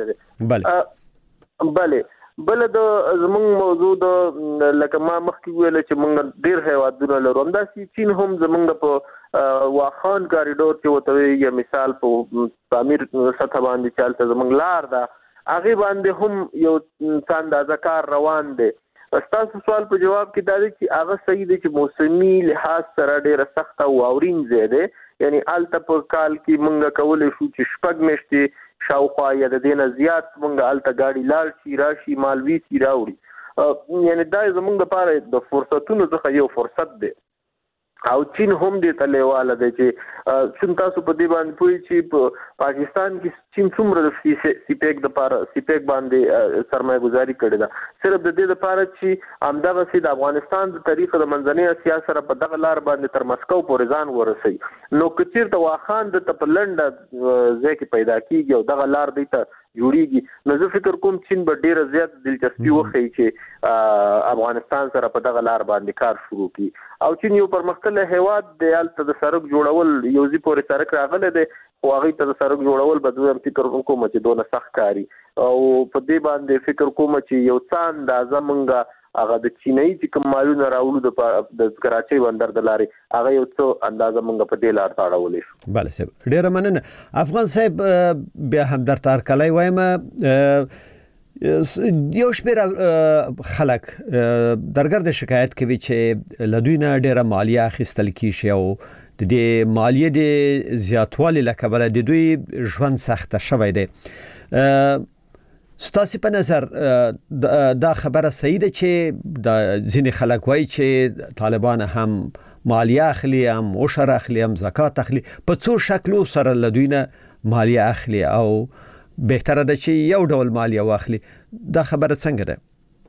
بله بله بل د زمونږ موضوع د لکه ما مخکې ویل چې موږ ډیر هیوادونه لرو. همداسې چین هم زمونږ په واخان کاریډور چې ورته وایي مثال په تعمیر سطح باندې چې هلته زمونږ لار ده هغې باندې هم یو څه اندازه کار روان دی. ستاسو سوال په جواب کې دا دی چې هغه صحیح دی چې موسمي لحاظ سره ډېره سخته او واورین ځای دی. یعنی هلته په کال کې موږ کولی شو چې شپږ میاشتې شاوخوا یا د دې نه زیات موږ هلته ګاډي لاړ شي راشي مالوي سي راوړي. یعنی دا زموږ لپاره د فرصتونو څخه یو فرصت دی. او چین هم دې ته لیواله دی چې چون تاسو په دې باندې پوهئ چې په پاکستان کې چین څومره د سیپیک دپاره سیپیک باندې سرمایه ګزاري کړې ده صرف د دې لپاره چې همدغسې د افغانستان د طریقه د منځنۍ اسیا سره په دغه لار باندې تر مسکو پورې ځان ورسوي. نو که چېرته واخان دلته په لنډه ځای کې پیدا کېږي او دغه لار دی ته جوړیږي نو زه فکر کوم چین به ډیره زیات دلچسپي وښیي چې افغانستان سره په دغه لار باندې کار شروع کړي. او چین یو پرمختللی هیواد دی. هلته د سړک جوړول یو ځای پورې سړک راغلی دی خو هغې ته د سړک جوړول به زه فکر کوم چې دونه سخت کاري. او په دې باندې فکر کوم چې یو څه اندازه موږ هغه د چینایي چې کوم مالونه راوړو د کراچۍ بندر د لارې هغه یو څه اندازه موږ په دې لار ته اړولی شو. بله صاحب ډېره مننه. افغان صاحب بیا هم درته هرکلی وایم. یو شمېر خلک درګرده شکایت کوي چې له دوی نه ډېره مالیه اخیستل کېږي او د دې مالیې د زیاتوالي له کبله د دوی ژوند سخته شوی دی. ستاسو په نظر دا خبره صحیح ده چې دا ځینې خلک وایي چې طالبان هم مالیه اخلي هم عشر اخلي هم زکات اخلي په څو شکلو سره له دوی نه مالیه اخلي او بهتره ده چې یو ډول مالیه واخلي. دا خبره څنګه ده؟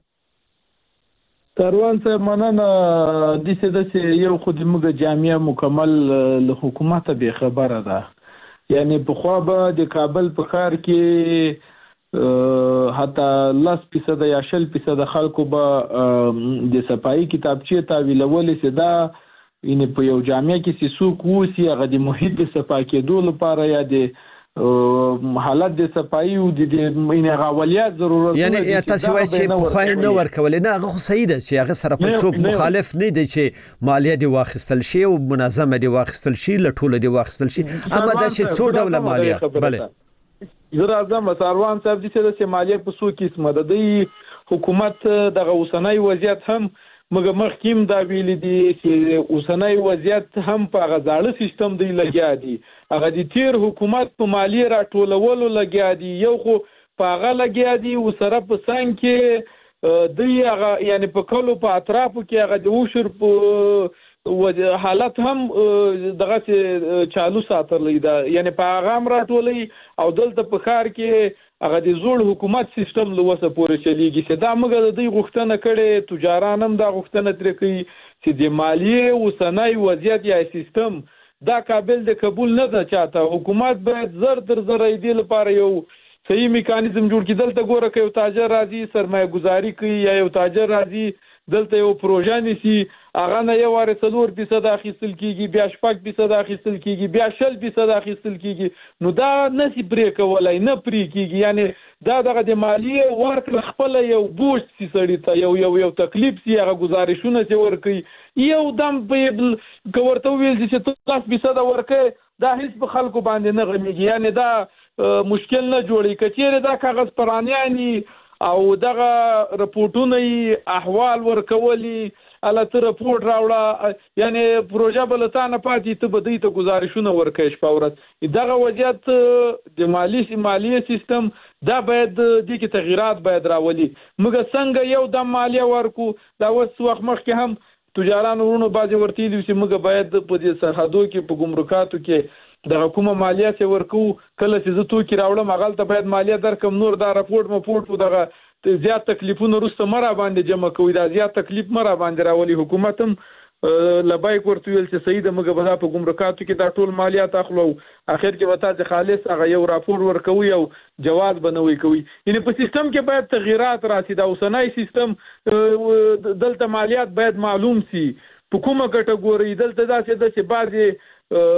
کاروان صاحب مننه. داسې داسې یو خو زموږ جامعه مکمل له حکومته بې خبره ده. یعنی پخوا به د کابل په ښار کې حتی لس فیصده یا شل فیصده خلکو به د صفایي کتابچې تاویلولې چې دا یعنې په یو جامعه کې چې څوک اوسي هغه د محیط د صفا کېدو لپاره یا د حالت د صفایي او د هغه اولیات ضرورت یعنی تاسو وایئ چې پخوا یې نه ورکولې. نه هغه خو صحیح ده چې هغه سره په څوک مخالف نه دی چې مالیه دې واخیستل شي او منظمه دې واخیستل شي له ټوله دې واخیستل شي. اما دا چې څو ډوله مالیه بله زه راځم ساروان صاحب داسې داسې مالیه په څو قسمه ده. د حکومت دغه اوسنی وضعیت هم موږ مخکې هم دا ویلي دي چې اوسنی وضعیت هم په هغه زاړه سیستم دی لګیا دي. هغه د تیر حکومت په مالیې راټولولو لګیا دي. یو خو په هغه لګیا دي او سره په څنګ کې دوی هغه یعنی په کلو په اطرافو کې هغه د عشر په حالت هم دغسې چالو ساتلی ده. یعنی په هغه هم راټولوي او دلته په ښار کې هغه د زوړ حکومت سیستم له وسه پورې چلیږي چې دا موږ د دې غوښتنه کړې تجاران هم دا غوښتنه ترې کوي چې د مالیې اوسنی وضعیت یا سیستم دا قابل د قبول نه ده چاته حکومت باید زر تر زر دې لپاره یو صحیح میکانیزم جوړ کړي دلته ګوره که یو تاجر راځي سرمایه گذاري کوي یا یو تاجر راځي دلته یو پروژه نیسي هغه نه یو وارې څلور فیصد اخیستل کېږي بیا شپږ فیصد اخیستل کېږي بیا شل فیصد اخیستل کېږي نو دا نشي پرې کولی نه پرې کېږي یعنې دا دغه د مالیې ورکړه خپله یو بوج سي سړي ته یو یو یو تکلیف سي هغه ګزارشونه چې ورکوي یو دم په که ورته وویل چې ته لس فیصده ورکوې دا هیڅ په خلکو باندې نه غمیږي یعنې دا مشکل نه جوړي که چیرې دا کاغذ پرانیاني او دغه رپورټونه یې احوال ورکولي الته رپورټ راوړه یعنی پروژه بل تا نه پاتې ته به دوی ته ګزارشونه ورکوي شپه ورځ دغه وضعیت د مالي مالیې سیستم دا باید دې کې تغییرات باید راولي موږ څنګه یو دم مالیه ورکو دا اوس وخت مخکې هم تجاران ورونو بعضې ورتیلي چې موږ باید په دې سرحدو کې په ګمرکاتو کې دغه کومه مالیه چې ورکو کله چې زه توکي راوړم هغلته باید مالیه درکم نور دا رپورټ مپورټ دغه زیات تکلیفونه وروسته مه راباندې جمع کوي دا زیات تکلیف مه راباندې راولي حکومت هم لبایک ورته ویل چې صحیح ده موږ به دا په ګمرکاتو کې دا ټول مالیات اخلو اخر کې به تاسې خالص هغه یو راپور ورکوي او جواز به نه وي کوي یعنې په سیستم کې باید تغییرات راسي دا اوسنی سیستم دلته مالیات باید معلوم سي په کومه کټګورۍ دلته داسې ده چې بعضې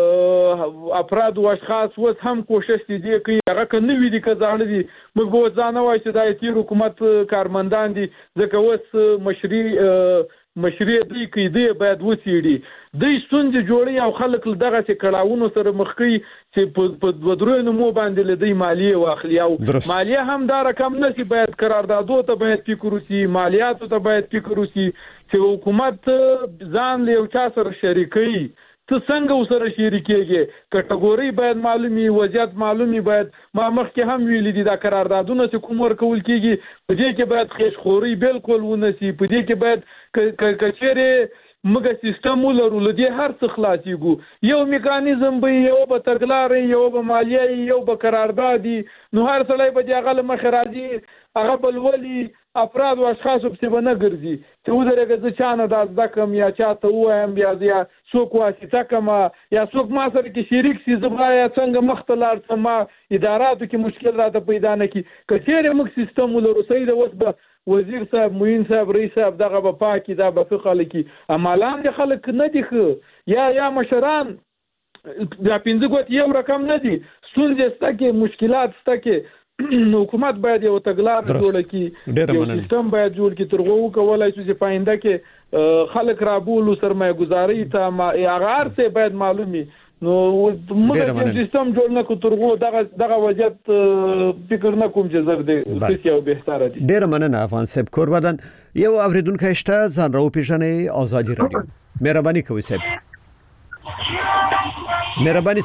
افراد او اشخاص اوس هم کوشش دي کوي هغه که نوي دي که زاړه دي موږ به اوس ځان وایو چې دا د تېر حکومت کارمندان دي ځکه اوس مشري مشري دوی کوي دوی باید وڅېړي دوی ستونزې جوړوي او خلک له دغسې کړاوونو سره مخ کوي چې په دوه دریو نومو باندې له دوی مالیې واخلي او مالیه هم دا رقم نه شي باید قراردادو ته باید فکر وشي مالیاتو ته باید فکر وشي چې حکومت ځان له یو چا سره شریکوي ته څنګه ورسره شریکېږې کټګورۍ باید معلومي وضعیت معلومي باید ما مخکې هم ویلي دي دا قراردادونه چې کوم ورکول کېږي په دې کې باید خیشخوري بالکل ونه سي په دې کې باید که چیرې موږ سیستم ولرو له دې هر څه خلاصېږو یو میکانیزم به یو به تګلارې یو به مالیه یو به قرارداد نو هر سړی به د هغه له مخې راځي هغه به لولي افراد او اشخاصو پسې به نه ګرځي چې ودرېږه زه چا نه دا زده کړم یا چا ته ووایم بیا یا څوک واسطه کړمه یا څوک ما سره کې شریک سي زه به یا څنګه مخته لاړ شم ما اداراتو کې مشکل راته پیدا نه کړي که چیرې موږ سیستم ولرو صحیح ده اوس به وزیر صاحب معین صاحب رئیس صاحب دغه به پاکي دا به ښه خلک اما لاندې خلک نه دي ښه یا یا مشران دا پنځه ګوتې یو رقم نه دي ستونزې شته کې مشکلات شته کې حکومت باید یو تګلار جوړه کړي یو سیستم باید جوړ کړي تر هغه وکولای شو چې په آینده کې خلک رابولو سرمایه گذاري ته هغه هر څه باید معلومي نو موږ یو سیستم جوړ نه کړو تر هغه دغه دغه وضعیت فکر نه کوم چې زر دې څه یو بهتره دي ډیر مننه افغان صاحب کوربدن یو اوریدونکو شته ځان راو پیژنې ازادي رادیو مهرباني کوئ صاحب مهرباني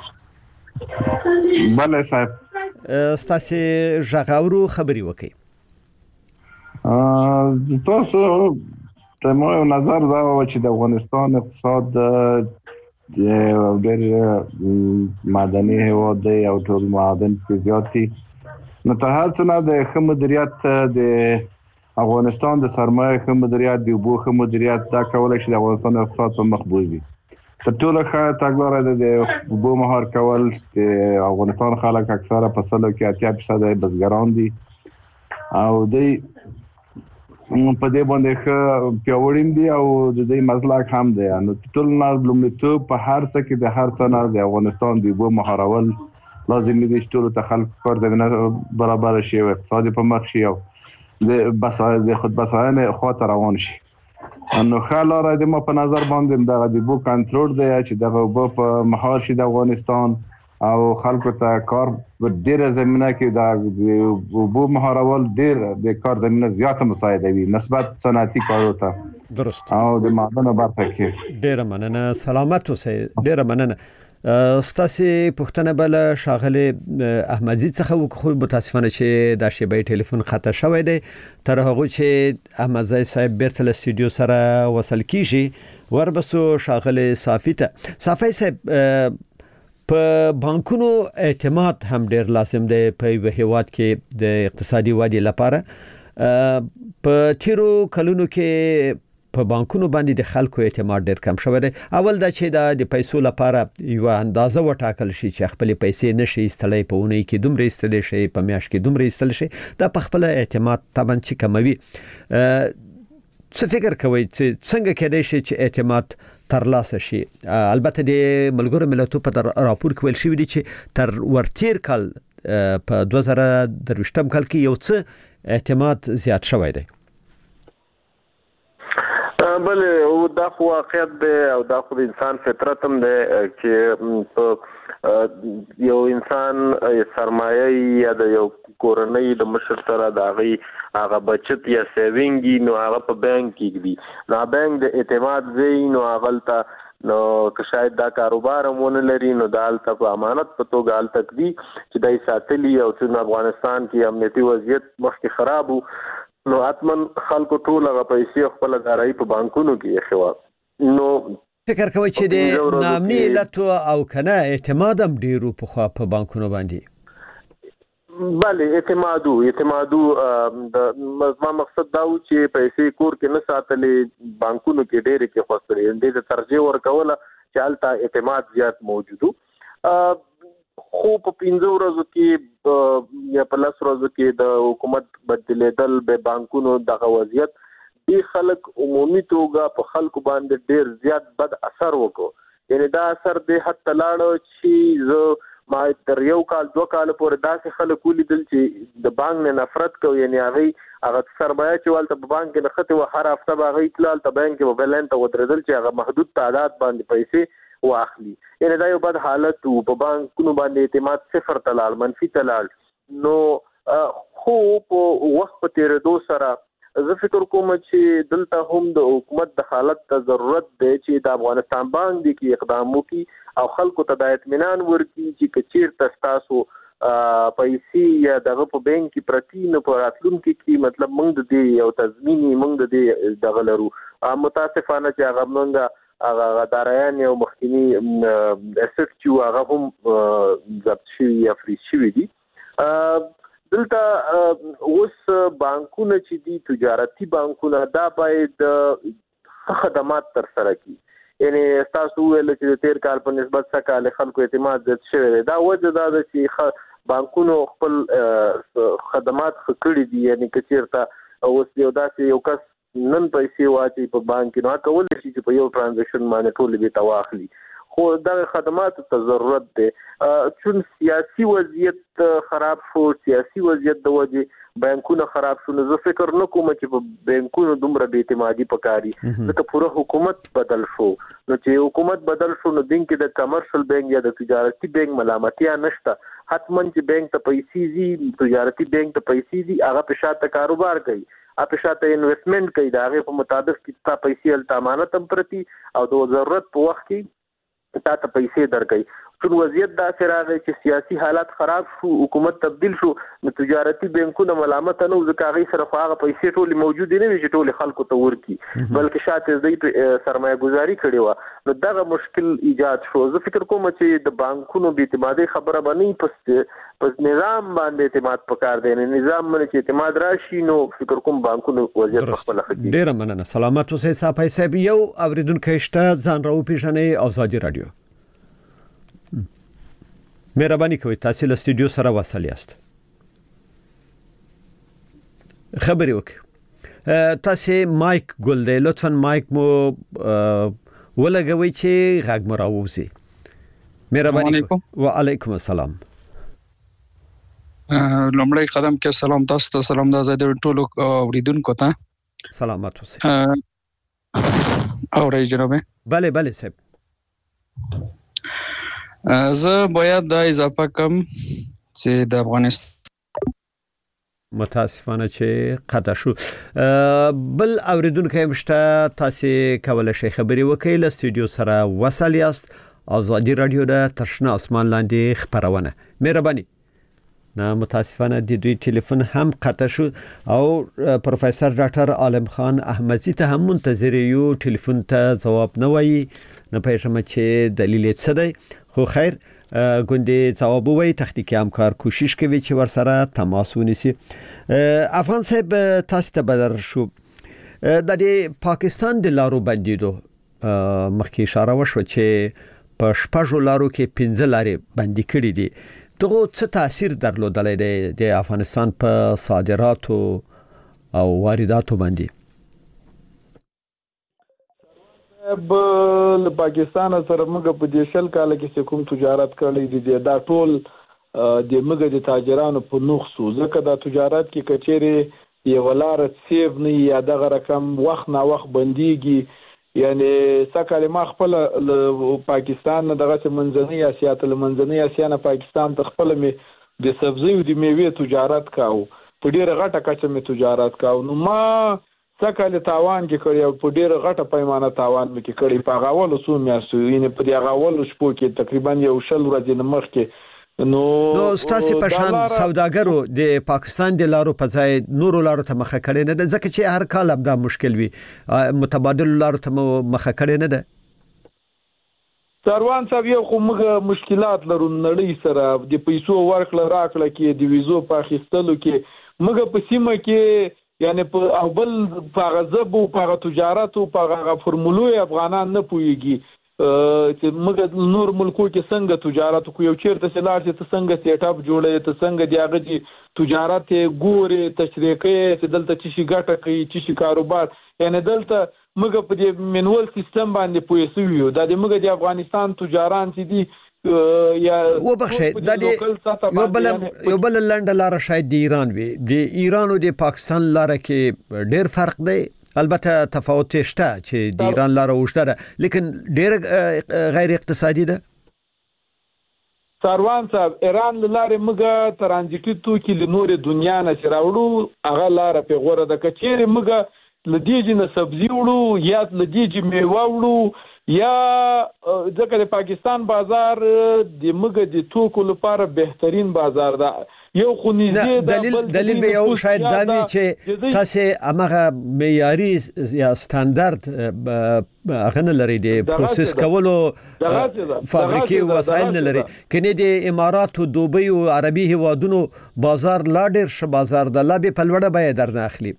صاحب بله صاحب ستاسو ژغاورو خبري وکي تاسو ته مو نظر دا و چې د افغانستان اقتصاد ډېر معدني هیواد دی او ټول معادن په زیاتی نو ته هڅه نه د ښه مدیریت د افغانستان د سرمایه ښه مدیریت د اوبو ښه مدیریت دا کولای شي د افغانستان اقتصاد په مخ بوځي تر ټولو ښه تګلاره د اوبو مهار کول د افغانستان خلک اکثره په سلو کې اتیا فیصد بزګران دي او دوی په دې باندې ښه پیاوړي دي او د دې مسلک هم دی نو ټول نه لومړیتوب په هر څه کې د هر څه نه د افغانستان د اوبو مهارول لازم دي چې ټول ته خلک کار زمینه برابر شي او اقتصادي په مخ شي او د بس د خود بساینه خاطر روان شي نو خلاره د ما په نظر باندې دغه د بو کنټرول دی چې دغه بو په مهار شي د افغانستان او خلکو ته کار په ډیره زمینه کې د بو مهارول ډیر د کار زمینه زیاته مساعده وي نسبت صنعتي کارو ته درست او د معدنو برخه کې ډیره مننه سلامت اوسئ ډیره مننه ستاسو پښتنه بل شاغله احمدزي څخه وکړو متاسفانه چې د شیبې ټلیفون خطا شوی دی تر هغه چې احمدزي صاحب بیرته له استودیو سره وصل کیږي وربسو شاغله صافی ته صافی صاحب په بانکونو اعتماد هم ډیر لازم دی په یو هیواد کې د اقتصادي ودې لپاره. په تیرو کلونو کې په بانکونو باندې د خلکو اعتماد ډیر کم شوی دی. اول دا چې د پیسو لپاره یو اندازه وټاکل شي چې خپل پیسې نشي استلای په اونۍ کې دومره استلای شي په میاشت کې دومره استلای شي دا په خپل اعتماد طبعا چې کموي. څه فکر کوي چې څنګه کېدای شي چې اعتماد ترلاسه شي؟ البته د ملګرو ملتونو په راپور کې ویل شوی دی چې تر ورتیر کال په دوه زره درویشتم کال کې یو څه اعتماد زیات شوی دی. بله او دا خو واقعیت دی او دا خو د انسان فطرت هم دی چې یو انسان سرمایه یا د یو کورنۍ د مشر سره د هغې هغه بچت یا سیوینګ نو هغه په بانک کې دی نو بانک د اعتماد ځای نو هغلته نو که شاید دا کاروبار هم ونه لري نو دا هلته په امانت په توګه هلته کدي چې دا یې ساتلي او چې افغانستان کې امنیتي وضعیت مخکې خراب و نو اتمن خلکو ټول هغه پیسې خپل دارایی په بانکونو کې خوا. نو فکر کوي چې د نامني علت او کنه اعتماد هم ډیرو په خوا په بانکونو باندې؟ بله اعتمادو اعتمادو د ما مقصد دا و چې پیسې کور کې نه ساتلې بانکونو کې ډېرې کې خوستلې دې ته ترجیح ورکوله چې هلته اعتماد زیات موجود و. خو په پنځه ورځو کې یا په لس ورځو کې د حکومت بدلیدل به بانکونو دغه وضعیت دی خلک عمومي توګه په خلکو باندې ډیر زیات بد اثر وکړو. یعنی دا اثر د حد تلاړو چې زه ما تر یو کال دوه کال پورې داسې خلک ولیدل چې د بانک نه نفرت کوي. یعنی هغه هغه سرمایه چې ولته په بانک کې نخته و هر هفته به هغه اطلاع ته بانک په بلنټ ودرېدل چې هغه محدود تعداد باندې پیسې واخلي. یعنی دا یو بد حالت و په بانکونو باندې اعتماد صفر تلال منفي تلال. نو خو په وخت په تیرېدو سره زه فکر کوم چې دلته هم د حکومت د حالت ته ضرورت دی چې د افغانستان بانک دی کې اقدام وکړي او خلکو ته د اطمینان ورکړي چې کچیرته ستاسو پیسې یا دغه په بانک کې پرتی نه په راتلونکي کې مطلب موږ د دې یو تضمینی موږ د دې دغه لرو. متاسفانه چې هغه موږ هغه دارایان یو مخکنی اسټ چې هغه هم ضبط شوي یا فریز شوي دي. دلته اوس بانکونه چې دي تجارتي بانکونه دا باید خدمات تر سره کړي. یعنی تاسو ویل چې د تیر کال په نسبت څخه کال خلکو اعتماد زیات شوی دی. دا وجه دا ده چې بانکونو خپل خدمات کړي دي. یعنی که چیرته اوس یو داسې یو کس نن پیسې واچي په بانک کې نو کولای شي چې په یو ترانزیکشن باندې ټول به تواخلي. خو دا خدمات ته ضرورت دی. چون سیاسي وضعیت خراب شو سیاسي وضعیت د وجه بانکونه خراب شو نو زه فکر نه کوم چې په بانکونو دومره بې اعتمادي پکاري ځکه پوره حکومت بدل شو. نو چې حکومت بدل شو نو دین کې د کمرشل بانک یا د تجارتي بانک ملامتیا نشته. حتما چې بانک ته پیسې زی تجارتي بانک ته پیسې زی هغه په شاته کاروبار کوي اپ شاته انویسټمنٹ کوي دا غي په مطابق کې تا پیسې ال امانت هم پرتی او د ضرورت په وخت کې تا ته پیسې درکې. چون وضعیت دا سره راغی چې سیاسي حالات خراب شو حکومت تبدیل شو نو تجارتي بانکونه ملامت نه ځکه هغه سره خو هغه پیسې ټول موجود نه وي چې ټول خلکو ته ورکی بلکې شاته دې سرمایه گذاري کړي و نو دا مشکل ایجاد شو. زه فکر کوم چې د بانکونو بې اعتمادي خبره باندې پس پس نظام باندې اعتماد پکار دی. نظام باندې چې اعتماد راشي نو فکر کوم بانکونو وضعیت خپل خدي. ډیر مننه. سلامات اوسئ صاحب صاحب. یو اوریدونکو شته ځان راو پیژنې آزادي رادیو. مهرباني کوئ تاسو له استودیو سره وصل یاست. خبري وکړئ. تاسو مایک ګل دی لطفا مایک مو ولګوي چې غږ مو راوځي. مهرباني کوئ. وعلیکم السلام. لومړی قدم کې سلام تاسو ته سلام د آزادي ټولو اوریدونکو ته. سلامات اوسئ. اورئ جناب؟ بله بله صاحب. زه باید دا اضافه کوم چې د افغانستان متاسفانه چې قطع شو. بل اوریدونکو مشته تاسو کولای شئ خبري وکړئ له استودیو سره وصل یاست. آزادي رادیو د ترشنه اسمان لاندې خبرونه. مهرباني. نه متاسفانه د دوی ټلیفون هم قطع شو او پروفیسور ډاکټر عالم خان احمدزي ته هم منتظر یو ټلیفون ته جواب نه وایي. نه پېژنم چې دلیل څه دی خو خیر ګوندې ځواب وایي تخنیکی همکار کوشش کوي چې ورسره تماس ونیسي. افغان صاحب تاسو ته بدر شو د دې پاکستان د لارو بندیدو مخکې اشاره وشو چې په شپږو لارو کې پنځه لارې بندي کړې دي. دغه څه تاثیر درلودلی دی د افغانستان په صادراتو او وارداتو باندې؟ بل پاکستان سره موږ په دې شل کال کې کوم تجارت کړی دی دا ټول د موږ د تاجرانو په نوښ ځکه دا تجارت کې کچېره یو لار سیو نه یا دغه رقم وخت نه وخت بنديږي. یعنی سکه ما خپل پاکستان نه دغه منځنۍ اسیا ته منځنۍ اسیا نه پاکستان ته خپل می د سبزی او د میوې تجارت کاو په ډیره غټه کچه می تجارت کاو. نو ما سکه له تاوان کې کړی او په ډیره غټه پیمانه تاوان می کې کړی په غاول سو میاسو یعنی په دې غاول شپو کې تقریبا یو شل ورځې نه مخ کې نو نو ستاسو په شان سوداګرو د پاکستان د لارو په ځای نورو لارو ته مخه کړي نه ده ځکه چې هر کال دا مشکل وي متبادل لارو ته مخه کړي نه ده. سروان صاحب یو خو موږ مشکلات لرو نړۍ سره د پیسو ورکړه راکړه کې د ویزو په اخیستلو کې موږ په سیمه کې یعنی په اول په غضب او په تجارت او په فرمولو افغانان نه پويږي چې موږ نور ملکو کې څنګه تجارت کو یو چیرته سلار چې څنګه سیټ اپ جوړې ته څنګه دیغه دي تجارت ګوري تشریقي چې دلته چې شي ګټه کوي چې شي کاروبار یعنی دلته موږ په دې منول سیستم باندې پوهیسو یو د موږ د افغانستان تجاران چې دي یا وبخښه د یو بل یو بل لنډه لار شاید د ایران وي د ایران او د پاکستان لار کې ډېر فرق دی. البته تفاوت شته چې د ایران لار اوږده ده لیکن ډېر غیر اقتصادي ده. سروان صاحب ایران لارې موږ ترانزیټي توکي له نور دنیا نه راوړو هغه لار په غوړه د کچېره موږ لدیجه نه سبزی وړو یا لدیجه میوه وړو یا ځکه د پاکستان بازار د موږ د توکو لپاره بهترین بازار ده. یو خو نږدې دلیل دلیل به یو شاید دا وي چې تاسو هغه معیاري یا ستاندرد هغه نه لري د پروسس کولو فابریکې وسایل نه لري کني د امارات او دوبۍ او عربي هیوادونو بازار لا ډیر ش بازار د لا به په لوړه به درنه اخلي.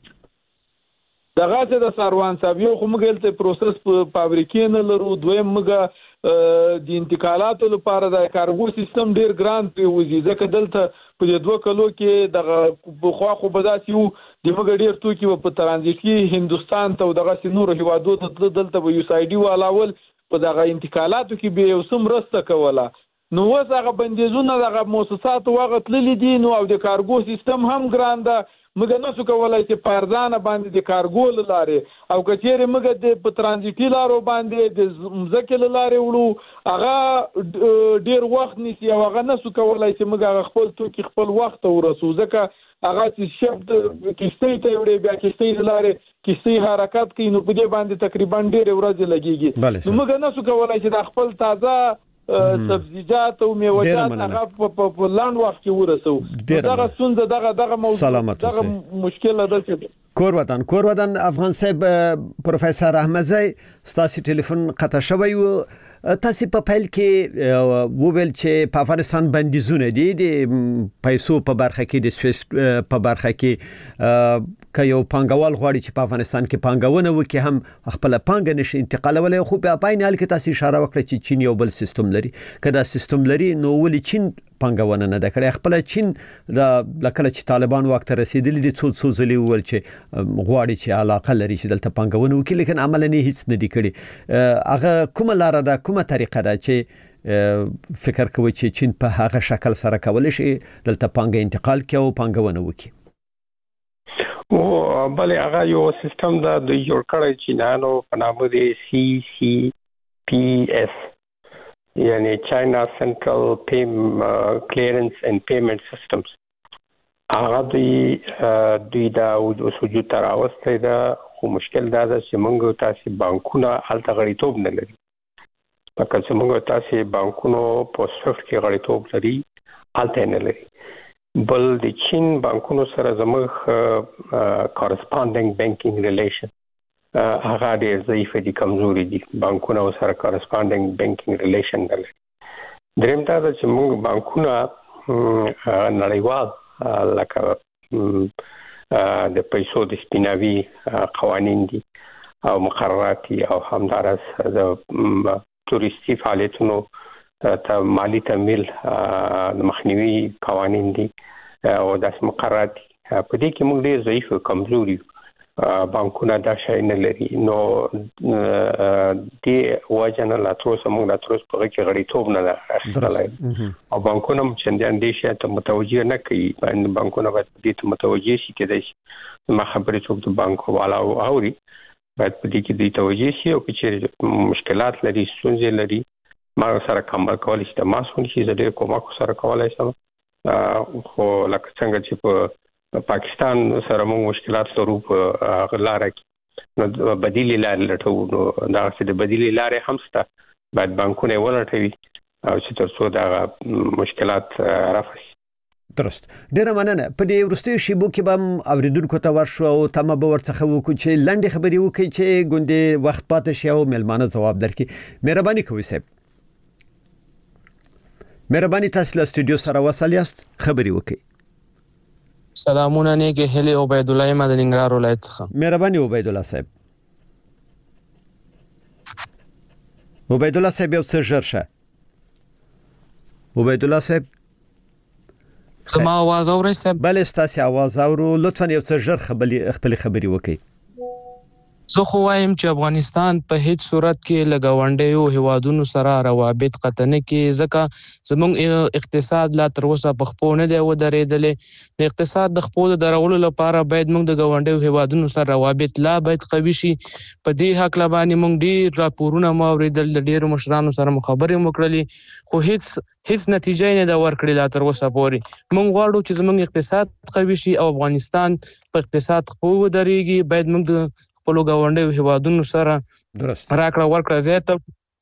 دغه چې د سروان صاحب یو خو موږ ته پروسس فابریکې نه لرو دویم موږ د انتقالاتو لپاره د کارګو سیستم ډیر ګران پیوځي ځکه دلته په دې دوه کلو کې د خو خو بداسي وو د موږ ډیر توکي په ترانزیت کې هندستان ته دغه نور هیوادو ته دلته په یو سایډي والاول په دغه انتقالاتو کې به یو سم رسته کوله. نو اوس هغه بندیزونه دغه مؤسسات واغت لیدي دي نو او د کارګو سیستم هم ګران ده موږ نه څه کولای چې پارځانه باندې د کارګو لاره او کچېره موږ د په ترانزیتي لارو باندې د مزکل لاره وړو هغه ډیر وخت نیسي او هغه نه څه کولای چې موږ خپل توکي خپل وخت ورسو ځکه هغه چې شفت کیسې ته وړي بیا کیسې لاره کیسې حرکت کوي نو په دې باندې تقریبا ډیر ورځې لګيږي نو موږ نه څه کولای چې د خپل تازه سبزیجات او میوه‌جات هغه په لاند وخت کې ورسو دغه څنګه دغه دغه موضوع دغه مشکل ده چې کور وطن کور وطن افغان صاحب پروفیسور احمدزی ستاسو ټلیفون قطع شوی و تاسو په فایل کې وویل چې په افغانستان بندیزونه دي د پیسو په برخه کې د سویفت په برخه کې که یو پانګوال غواړي چې په افغانستان کې پانګونه وکړي هم خپل پانګه نشي انتقالولای خو په پاین حال کې تاسو اشاره وکړه چې چین یو بل سیستم لري کدا سیستم لري نو ولې چین پانګونه نه ده کړې خپل چین د لکه چې طالبان وخت رسیدلی دي څو څو ځلې ول چې غواړي چې علاقه لري چې دلته پانګونه وکړي لیکن عملاً هیڅ نه دی کړی هغه کومه لار ده کومه طریقه ده چې فکر کوي چې چین په هغه شکل سره کولای شي دلته پانګه انتقال کوي او پانګونه وکړي. او بلې هغه یو سیستم دا د جوړ کړی چینانو په نامه دی سی سی پی ایس یعنی چاینا سنټرل پیم کلیرنس اینڈ پیمنٹ سیستمز هغه دوی دوی دا وسوجو تر اوسته دا خو مشکل دا ده چې موږ تاسو بانکونه هلته غړیتوب نه لري لکه چې موږ تاسو بانکونو په سوفت کې غړیتوب لري هلته نه لري بل د چین بانکونو سره زموږ کورسپانډینګ بانکینګ ریلیشن هغه ډېر ضعیف دي کمزوري دي بانکونو سره کورسپانډینګ بانکینګ ریلیشن نه لري دریم دا چې موږ بانکونه نړیوال لکه د پیسو د سپیناوي قوانین دي او مقررات او همدارس د توريستي فعالیتونو ته مالی تمویل مخنیوي قوانین دي او داس مقررات په دې کې موږ ډېر ضعیف او کمزوري بانکونه دا شي نه لري نو دې وجنه لا تروس موږ لا تروس په کې غړیتوب نه راځي او بانکونه چې اندې شي ته متوجه نه کوي باندې بانکونه باید دې ته متوجه شي کېدای شي ما خبرې څوک د بانکو والا او اوري باید په دې کې دې توجه شي او چې مشکلات لري ستونزې لري ما سره کوم کول شي د ماسون شي زه ډېر کومک سره کولای شم خو لکه څنګه چې په پاکستان سره موږ مشکلات لرو په غلاره کې نو بدیلې لارې لټو نو دا چې د بدیلې لارې هم شته باید بانکونه ولټوي او چې تر څو دا مشکلات رفع شي. درست. ډیره مننه. په دې ورستیو شیبو کې به اوریدونکو ته ورشو او تمه به ورڅخه وکړو چې لنډې خبرې وکړي چې ګوندې وخت پاتې شي او ملمانه ځواب درکړي. مهرباني کوئ صاحب. مهرباني تاسو له استودیو سره وصل یاست خبرې وکړئ. سلامونه نیکه هلی عبید الله ما د ننګرهار ولایت څخه. مهرباني عبید الله صاحب. عبید الله صاحب یو څه ژر شه. عبید الله صاحب زما आवाज اورئ صاحب؟ بله ستاسو आवाज اورو. لطفا یو څه ژر خپل خبري وکړئ. زه خو وایم چې افغانستان په هیڅ صورت کې لګاونډیو هیوادونو سره روابط قطع نه کوي ځکه زموږ اقتصاد لا تر اوسه په خپو نه دی ودرېدلی. د اقتصاد د خپو د درولو لپاره باید موږ د ګاونډیو هیوادونو سره روابط لا باید قوي شي. په دې حق باندې موږ ډېر راپورونه مو اورېدل، د ډېرو مشرانو سره مو خبرې مو کړلې خو هیڅ هیڅ نتیجه نه ده ورکړې لا تر اوسه پورې. موږ غواړو چې زموږ اقتصاد قوي شي او افغانستان په اقتصاد خپو ودرېږي. باید موږ د خپل ګاونډیو هیوادونو سره درست راکړه ورکړه زیاته.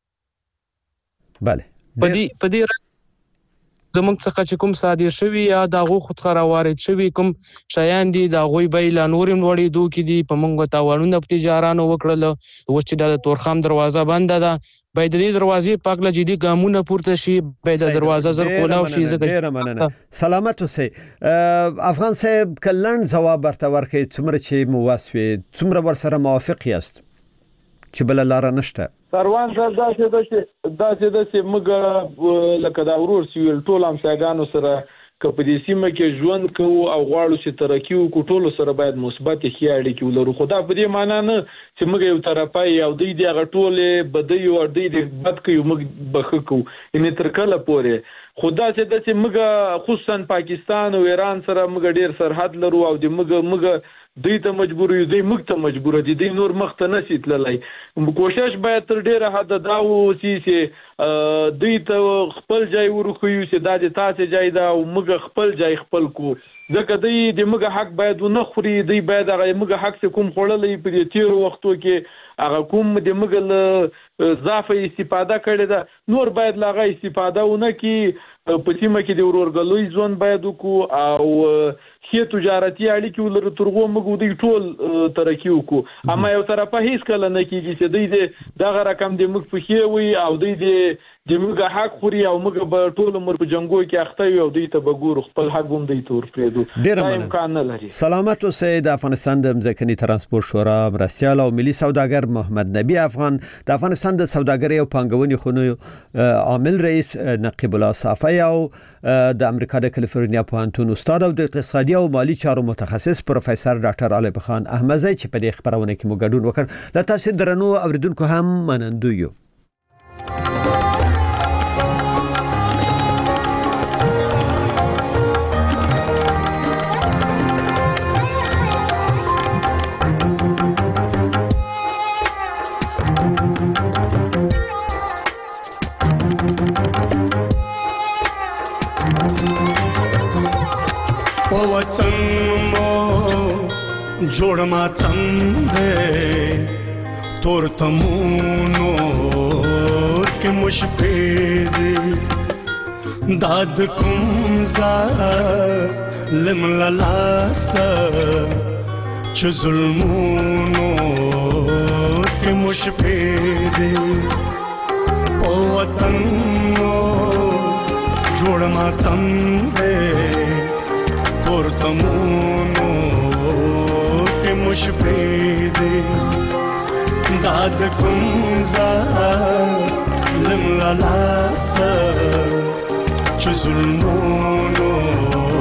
bale په دې په دې زموږ څخه چې کوم صادر شوی یا د هغو خودخرا وارد شوي کوم شیان دي د هغوی بیې لا نورې لوړېدو کې دي. په موږ تاوانونه په تجارانو وکړل. اوس چې د تورخم دروازه بنده ده باید د دې دروازې په هکله جدي ګامونه پورته شي. باید د دروازه زر کولاو شي. ډېره مننه. سلامت اوسئ. افغان صاحب که لنډ ځواب ورته ورکړئ څومره چې مو وس وي څومره ورسره موافق یاست چې بله لاره نشته؟ سروان صاحب داسې ده چې داسې ده چې موږ لکه دا ورور چې ویل ټول همسایګانو سره که په دې سیمه کې ژوند کوو او غواړو چې ترقي وکړو ټولو سره باید مثبتې ښې اړیکې ولرو. خو دا په دې معنا نه چې موږ یو طرفی او دوی د هغه ټولې بدۍ او دوی د بد کوي موږ به ښه کوو یعنې تر کله پورې. خو داسې ده چې موږ خصوصا پاکستان او ایران سره موږ ډېر سرحد لرو او د موږ موږ دوی ته مجبور یو دوی موږ ته مجبور دي دوی نور مخ ته نشي تللی. کوشش باید تر ډېره حده دا وشي چې دوی ته خپل ځای ورښیو چې دا د تاسې ځای ده او موږ خپل ځای خپل کړو ځکه دوی د موږ حق باید ونه خوري. دوی باید هغه موږ حق چې کوم خوړلی په دې تېرو وختو کې هغه کوم د موږ له ضعفه استفاده کړې ده نور باید له هغه استفاده ونه کړي. په سیمه کې د ورورګلوي ژوند باید وکړو او ښې تجارتي اړیکې ولرو تر هغو موږ دوی ټول ترقي وکړو. اما یو طرفه هیڅ کله نه کېږي چې دوی د دغه رقم د موږ پښې وي او دوی د د موږ حق خوري او موږ به ټول عمر په جنګو کې اخته یو او دوی ته به ګورو خپل حق هم دوی ته ورپرېږدو. ډېره دا امکان نه لري. سلامت اوسئ. د افغانستان د ځمکني ترانسپورت شورا مرستیال او ملي سوداګر محمد نبی افغان د افغانستان د سوداګرۍ او پانګونې خونو عامل رئیس نقیب الله صافی او د امریکا د کالیفورنیا پوهنتون استاد او د اقتصادي او مالی چارو متخصص پروفیسور ډاکټر علي خان احمدزی چې په دې خبرونه کې مو ګډون وکړ. له تاسو درنو اوریدونکو هم منندوی یو. جوړ ما څنګه تور تمونو کې مشفید داد کوم زا لم لاس چې ظلمونو کې مشفید او وطن جوړ ماتم دې پورتمونو کې مشپې دې داد کومزا لم لا لاس چې ظلمو